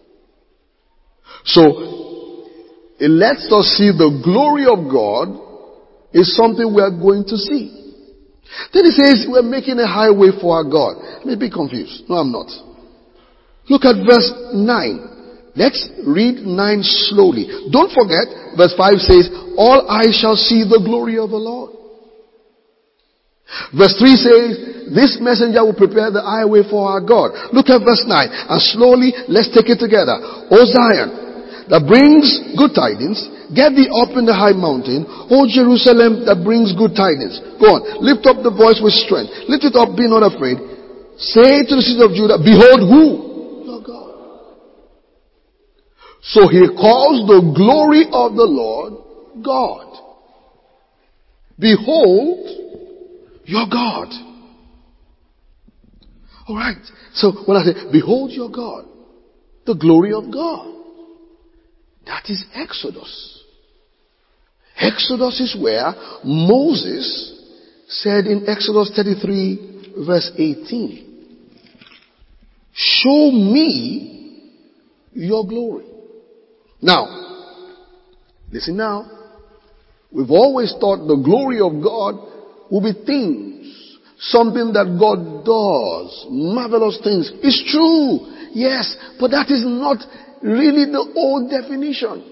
So it lets us see the glory of God is something we are going to see. Then he says we're making a highway for our God. I may be confused. No, I'm not. Look at verse 9. Let's read 9 slowly. Don't forget, verse 5 says, all eyes shall see the glory of the Lord. Verse 3 says, this messenger will prepare the highway for our God. Look at verse 9. And slowly, let's take it together. O Zion, that brings good tidings, get thee up in the high mountain. O Jerusalem, that brings good tidings. Go on. Lift up the voice with strength. Lift it up, be not afraid. Say to the city of Judah, behold who? Your God. So he calls the glory of the Lord God. Behold your God. Alright. So when I say, behold your God, the glory of God. That is Exodus. Exodus is where Moses said in Exodus 33 verse 18, show me your glory. Now, listen now. We've always thought the glory of God will be things, something that God does, marvelous things. It's true, yes, but that is not really the old definition.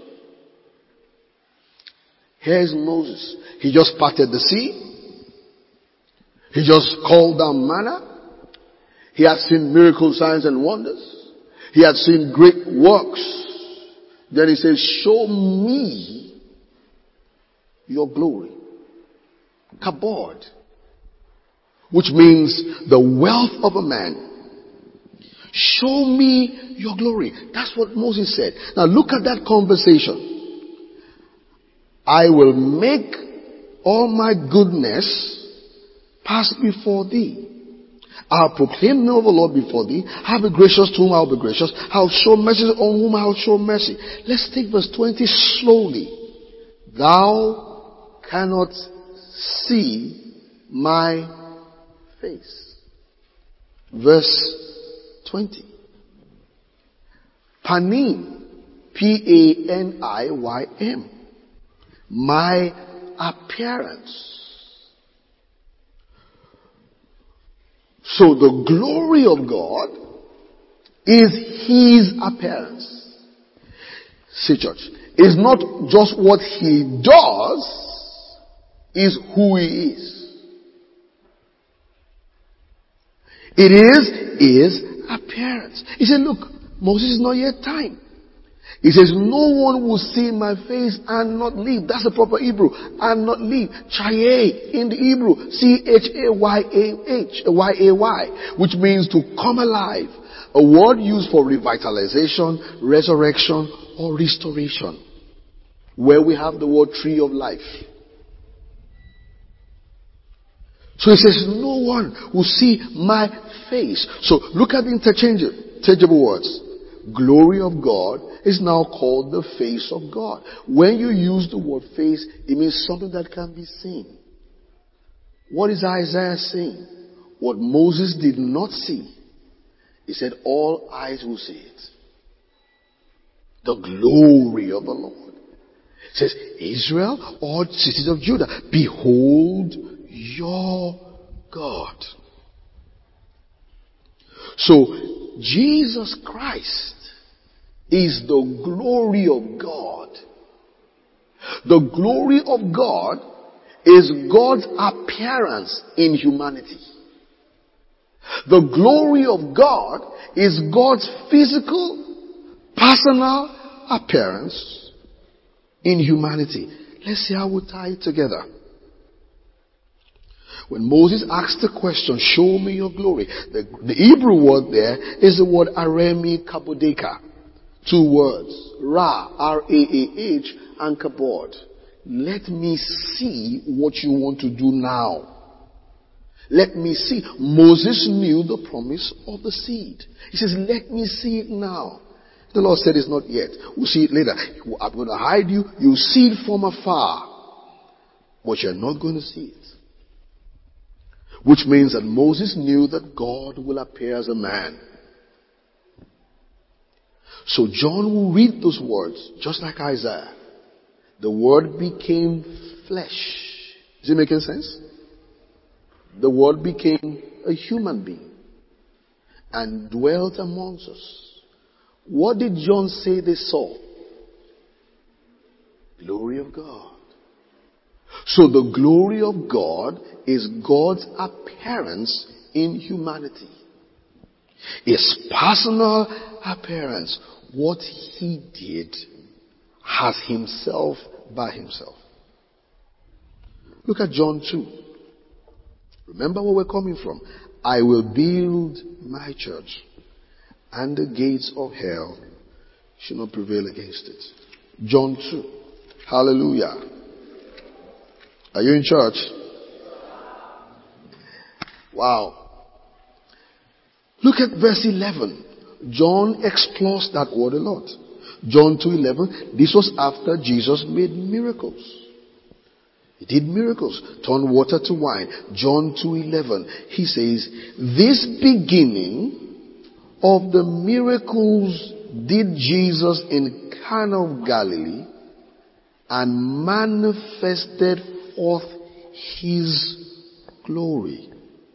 Here's Moses. He just parted the sea. He just called down manna. He had seen miracles, signs and wonders. He had seen great works. Then he says, show me your glory. Kabod. Which means the wealth of a man. Show me your glory. That's what Moses said. Now look at that conversation. I will make all my goodness pass before thee. I'll proclaim the name of the Lord before thee. I'll be gracious to whom I'll be gracious. I'll show mercy on whom I'll show mercy. Let's take verse 20 slowly. Thou cannot see my face. Verse 20. Panim. P-A-N-I-Y-M. My appearance. So the glory of God is His appearance. See, church, it's not just what He does, it's who He is. It is His appearance. He said, look, Moses is not yet time. He says, no one will see my face and not live. That's the proper Hebrew. And not live. Chaye in the Hebrew. C-H-A-Y-A-H-Y-A-Y. Which means to come alive. A word used for revitalization, resurrection, or restoration. Where we have the word tree of life. So he says, no one will see my face. So look at the interchangeable words. Glory of God is now called the face of God. When you use the word face, it means something that can be seen. What is Isaiah saying? What Moses did not see. He said, all eyes will see it. The glory of the Lord. It says, Israel, all cities of Judah, behold your God. So, Jesus Christ is the glory of God. The glory of God is God's appearance in humanity. The glory of God is God's physical, personal appearance in humanity. Let's see how we tie it together. When Moses asked the question, show me your glory, the Hebrew word there is the word aremi kabodeka. 2 words. Ra, R-A-A-H, and kabod. Let me see what you want to do now. Let me see. Moses knew the promise of the seed. He says, let me see it now. The Lord said it's not yet. We'll see it later. I'm going to hide you. You'll see it from afar. But you're not going to see it. Which means that Moses knew that God will appear as a man. So John will read those words, just like Isaiah. The Word became flesh. Is it making sense? The Word became a human being and dwelt amongst us. What did John say they saw? Glory of God. So the glory of God is God's appearance in humanity. His personal appearance. What He did as Himself by Himself. Look at John 2. Remember where we're coming from. I will build my church, and the gates of hell shall not prevail against it. John 2. Hallelujah. Are you in church? Wow. Look at verse 11. John explores that word a lot. John 2:11. This was after Jesus made miracles. He did miracles. Turned water to wine. John 2:11. He says, this beginning of the miracles did Jesus in Cana of Galilee and manifested forth His glory.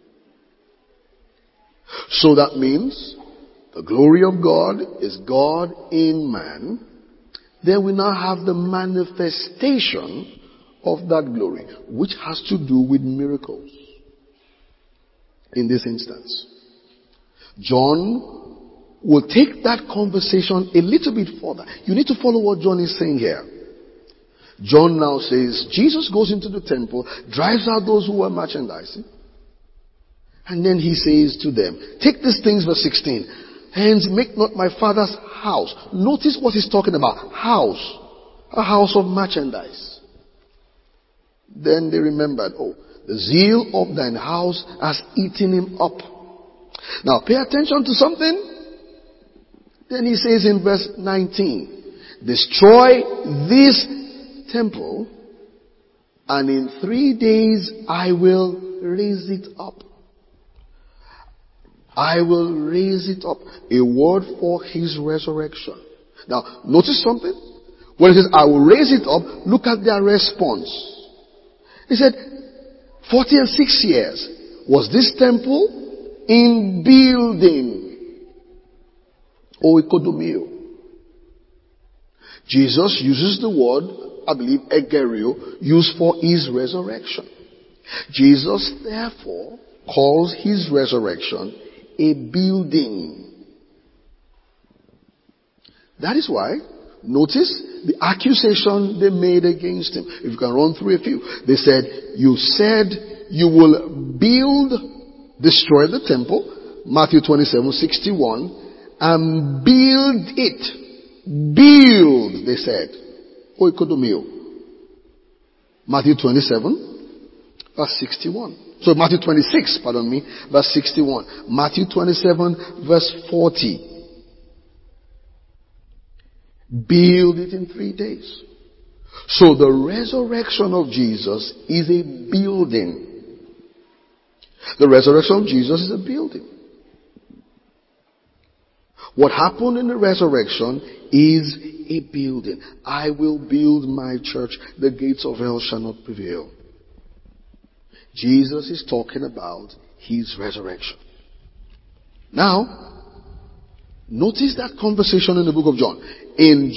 So that means the glory of God is God in man. Then we now have the manifestation of that glory, which has to do with miracles. In this instance, John will take that conversation a little bit further. You need to follow what John is saying here. John now says, Jesus goes into the temple, drives out those who were merchandising, and then he says to them, take these things, verse 16, hence make not my Father's house. Notice what he's talking about. House. A house of merchandise. Then they remembered, oh, the zeal of thine house has eaten him up. Now pay attention to something. Then he says in verse 19, destroy this temple, and in 3 days I will raise it up. I will raise it up. A word for his resurrection. Now, notice something. When it says, I will raise it up, look at their response. He said, 40 and 6 years was this temple in building. Oikodomio. Jesus uses the word, I believe, egerio, used for his resurrection. Jesus, therefore, calls his resurrection a building. That is why, notice the accusation they made against him. If you can run through a few. They said, you said you will destroy the temple, Matthew 27:61, and build it. Build, they said. Oikodomio. Matthew 27, verse 61. So Matthew 26, verse 61. Matthew 27, verse 40. Build it in 3 days. So the resurrection of Jesus is a building. The resurrection of Jesus is a building. What happened in the resurrection is a building. I will build my church. The gates of hell shall not prevail. Jesus is talking about his resurrection. Now, notice that conversation in the book of John. In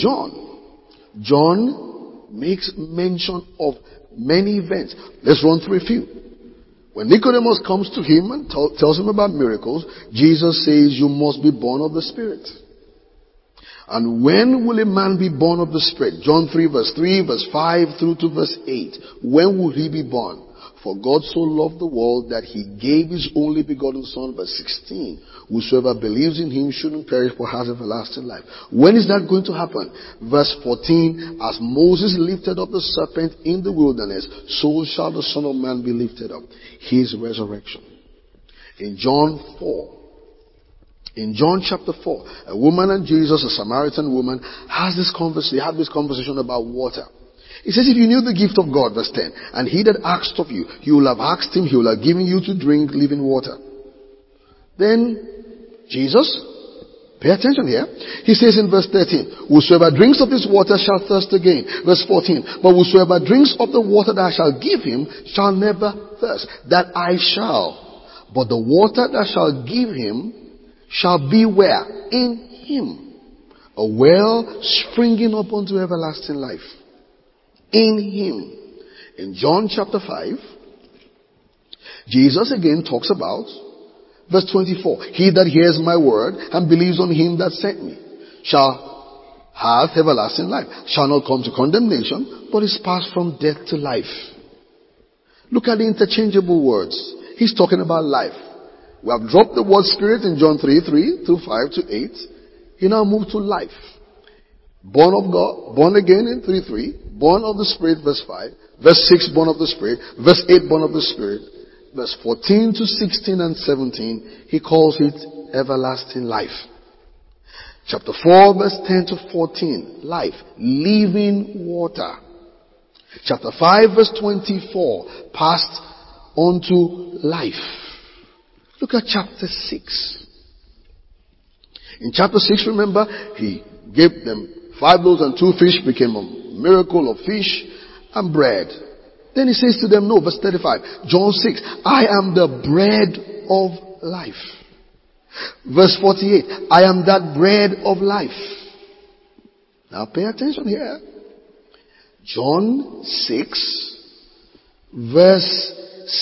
John makes mention of many events. Let's run through a few. When Nicodemus comes to him and tells him about miracles, Jesus says, you must be born of the Spirit. And when will a man be born of the Spirit? John 3 verse 3, verse 5 through to verse 8. When will he be born? For God so loved the world that he gave his only begotten Son, verse 16. Whosoever believes in him shouldn't perish but has everlasting life. When is that going to happen? Verse 14, as Moses lifted up the serpent in the wilderness, so shall the Son of Man be lifted up. His resurrection. In John chapter 4, a woman and Jesus, a Samaritan woman, have this conversation about water. He says, if you knew the gift of God, verse 10, and he that asked of you, you will have asked him, he will have given you to drink living water. Then, Jesus, pay attention here. He says in verse 13, whosoever drinks of this water shall thirst again. Verse 14, but whosoever drinks of the water that I shall give him shall never thirst. That I shall. But the water that shall give him shall be where? In him. A well springing up unto everlasting life. In him. In John chapter 5, Jesus again talks about verse 24. He that hears my word and believes on him that sent me shall have everlasting life, shall not come to condemnation, but is passed from death to life. Look at the interchangeable words. He's talking about life. We have dropped the word spirit in John 3 to 5 to 8. He now moved to life. Born of God, born again in 3:3, born of the Spirit, verse 5, verse 6, born of the Spirit, verse 8, born of the Spirit, verse 14 to 16 and 17, he calls it everlasting life. Chapter 4, verse 10 to 14, life, living water. Chapter 5, verse 24, passed on to life. Look at chapter 6. In chapter 6, remember, he gave them 5 loaves and 2 fish, became a miracle of fish and bread. Then he says to them, no, verse 35, John 6, I am the bread of life. Verse 48, I am that bread of life. Now pay attention here. John 6, verse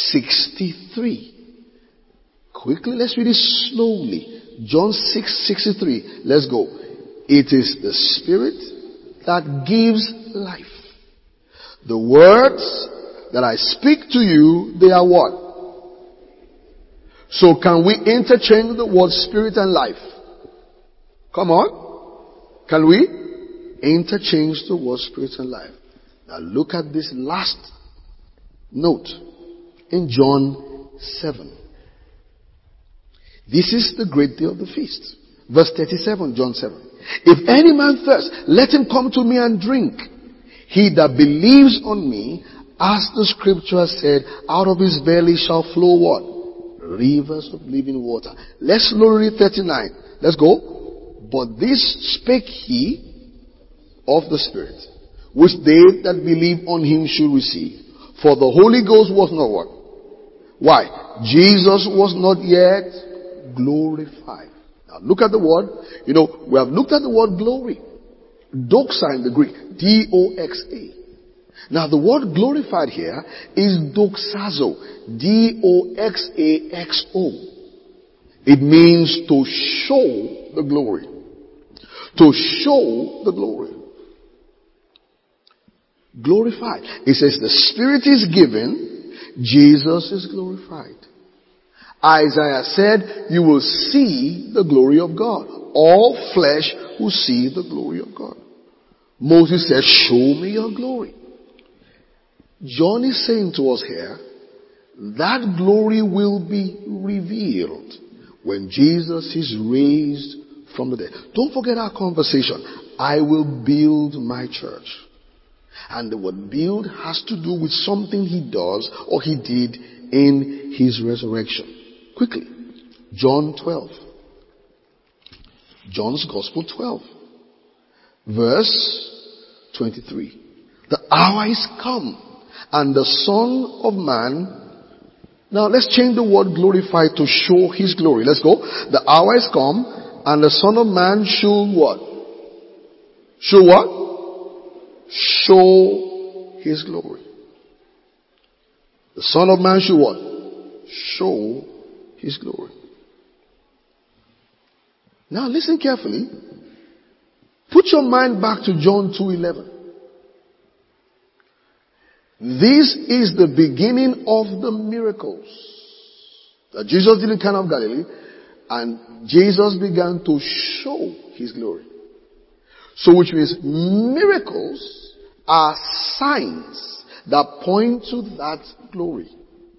63. Quickly, let's read it slowly. John 6:63. Let's go. It is the Spirit that gives life. The words that I speak to you, they are what? So can we interchange the word spirit and life? Come on. Can we interchange the word spirit and life? Now look at this last note in John 7. This is the great day of the feast. Verse 37, John 7. If any man thirst, let him come to me and drink. He that believes on me, as the scripture said, out of his belly shall flow what? Rivers of living water. Let's slowly read 39. Let's go. But this spake he of the Spirit, which they that believe on him should receive. For the Holy Ghost was not what? Why? Jesus was not yet glorified. Now look at the word. We have looked at the word glory. Doxa in the Greek. D-O-X-A. Now the word glorified here is doxazo. D-O-X-A-X-O. It means to show the glory. To show the glory. Glorified. It says the Spirit is given, Jesus is glorified. Isaiah said, you will see the glory of God. All flesh will see the glory of God. Moses said, show me your glory. John is saying to us here, that glory will be revealed when Jesus is raised from the dead. Don't forget our conversation. I will build my church. And the word build has to do with something he does or he did in his resurrection. Quickly. John 12. John's Gospel 12. Verse 23. The hour is come and the Son of Man. Now let's change the word glorified to show his glory. Let's go. The hour is come and the Son of Man should what? Show what? Show his glory. The Son of Man should what? Show his glory. Now listen carefully. Put your mind back to John 2:11. This is the beginning of the miracles that Jesus did in Cana of Galilee, and Jesus began to show his glory. So which means miracles are signs that point to that glory.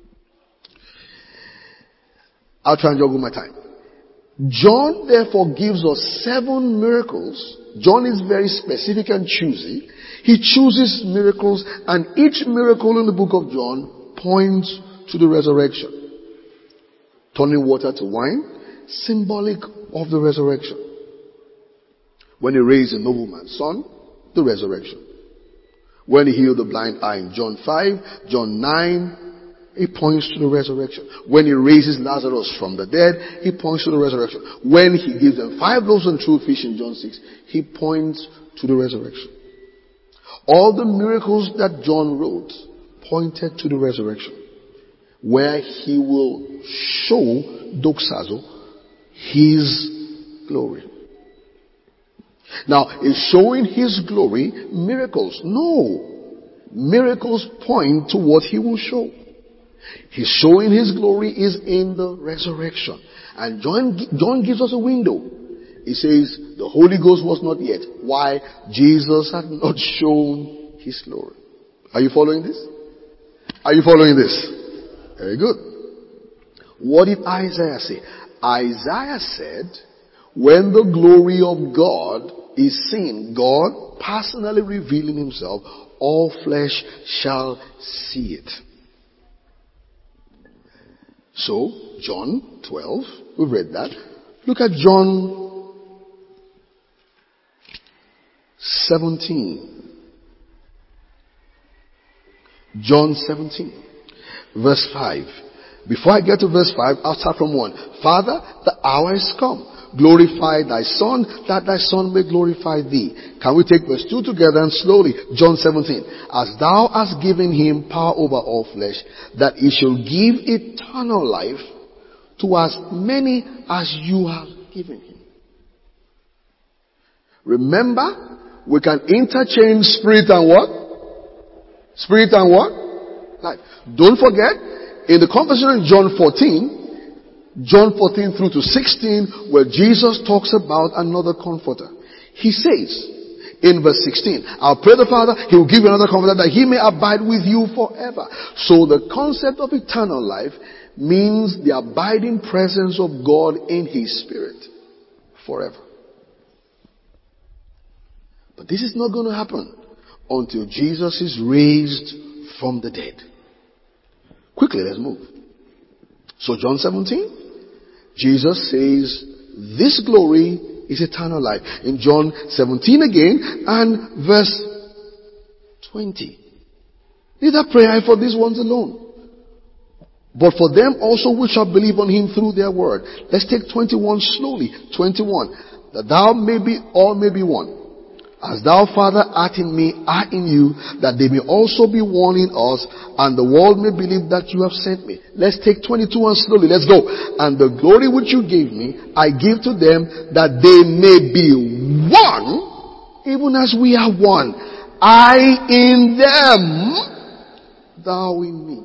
I'll try and juggle my time. John therefore gives us 7 miracles. John is very specific and choosy. He chooses miracles, and each miracle in the book of John points to the resurrection. Turning water to wine, symbolic of the resurrection. When he raised the nobleman's son, the resurrection. When he healed the blind eye in John 5, John 9, it points to the resurrection. When he raises Lazarus from the dead, he points to the resurrection. When he gives them 5 loaves and 2 fish in John 6, he points to the resurrection. All the miracles that John wrote pointed to the resurrection, where he will show, doxazo, his glory. Now, is showing his glory miracles? No. Miracles point to what he will show. His showing his glory is in the resurrection. And John gives us a window. He says the Holy Ghost was not yet. Why? Jesus had not shown his glory. Are you following this? Are you following this? Very good. What did Isaiah say? Isaiah said, when the glory of God is seen, God personally revealing himself, all flesh shall see it. So, John 12, we've read that. Look at John 17. John 17, verse 5. Before I get to verse 5, I'll start from 1. Father, the hour is come. Glorify thy Son, that thy Son may glorify thee. Can we take verse 2 together and slowly? John 17. As thou hast given him power over all flesh, that he shall give eternal life to as many as you have given him. Remember, we can interchange spirit and what? Spirit and what? Life. Don't forget, in the conversation in John 14 through to 16, where Jesus talks about another comforter. He says, in verse 16, I'll pray the Father, he will give you another comforter that he may abide with you forever. So the concept of eternal life means the abiding presence of God in His Spirit forever. But this is not going to happen until Jesus is raised from the dead. Quickly, let's move. So John 17, Jesus says, this glory is eternal life. In John 17 again and verse 20. Neither pray I for these ones alone, but for them also which shall believe on Him through their word. Let's take 21 slowly. 21. That thou all may be one. As thou, Father, art in me, I in you, that they may also be one in us, and the world may believe that you have sent me. Let's take 22 and slowly. Let's go. And the glory which you gave me, I give to them, that they may be one, even as we are one. I in them, thou in me.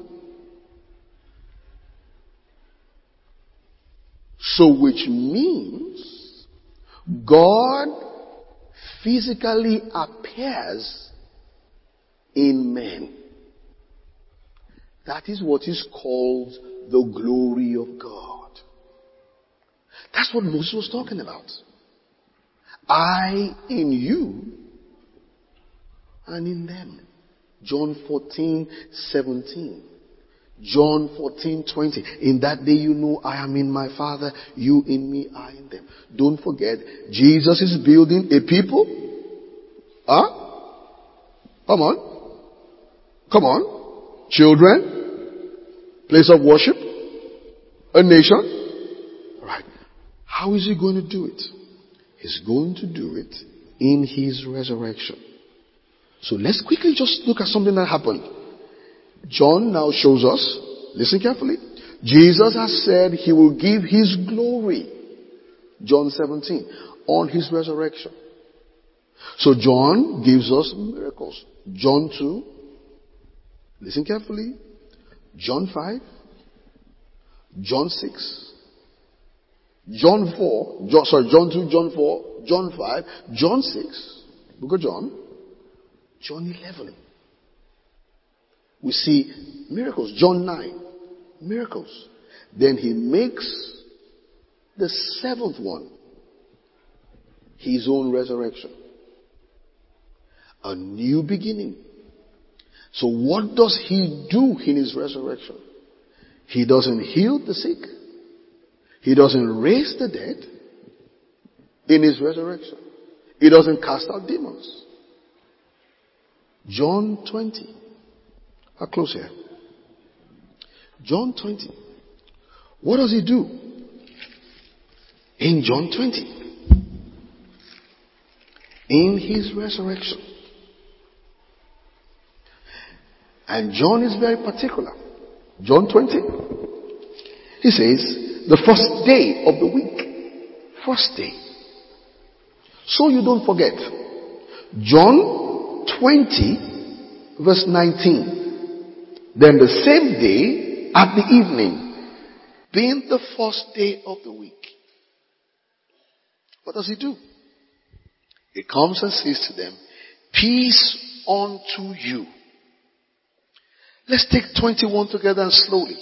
So which means God physically appears in men. That is what is called the glory of God. That's what Moses was talking about. I in you and in them. John 14:17. John 14:20. In that day you know I am in my Father, you in me, I in them. Don't forget, Jesus is building a people. Come on. Children. Place of worship. A nation. Right. How is He going to do it? He's going to do it in His resurrection. So let's quickly just look at something that happened. John now shows us, listen carefully, Jesus has said He will give His glory, John 17, on His resurrection. So John gives us miracles. John 2, listen carefully, John 5, John 6, John 2, John 4, John 5, John 6, book of John, John 11. We see miracles. John 9, miracles. Then He makes the seventh one His own resurrection. A new beginning. So what does He do in His resurrection? He doesn't heal the sick. He doesn't raise the dead in His resurrection. He doesn't cast out demons. John 20. How close here? John 20. What does He do? In John 20. In His resurrection. And John is very particular. John 20. He says, the first day of the week. First day. So you don't forget. John 20 verse 19. Then the same day at the evening, being the first day of the week. What does He do? He comes and says to them, peace unto you. Let's take 21 together and slowly.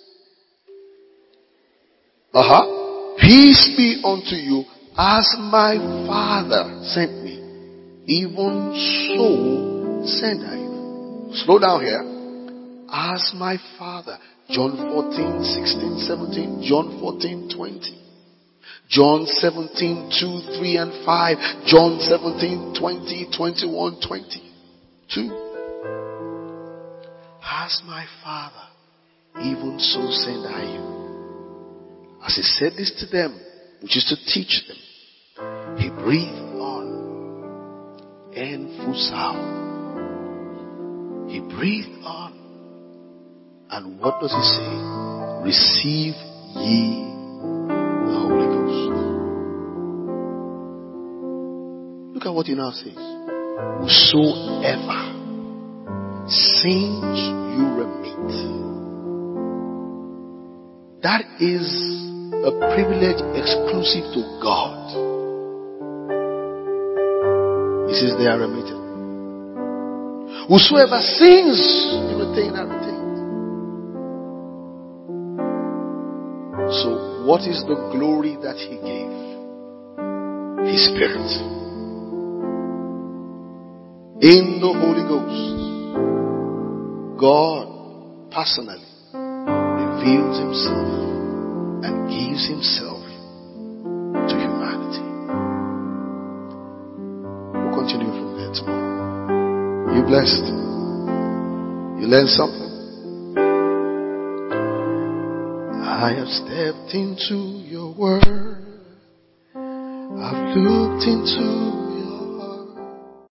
Peace be unto you, as my Father sent me, even so send I you. Slow down here. As my Father. John 14, 16, 17. John 14, 20. John 17, 2, 3, and 5. John 17, 20, 21, 22. As my Father, even so send I you. As He said this to them, which is to teach them, He breathed on Enfusao. He breathed on. And what does He say? Receive ye the Holy Ghost. Look at what He now says. Whosoever sins you remit. That is a privilege exclusive to God. He says they are remitted. Whosoever sins you retain are retained. what is the glory that he gave? His Spirit. In the Holy Ghost, God personally reveals himself and gives himself to humanity. We'll continue from there tomorrow. You blessed? You learned something? I have stepped into your word. I've looked into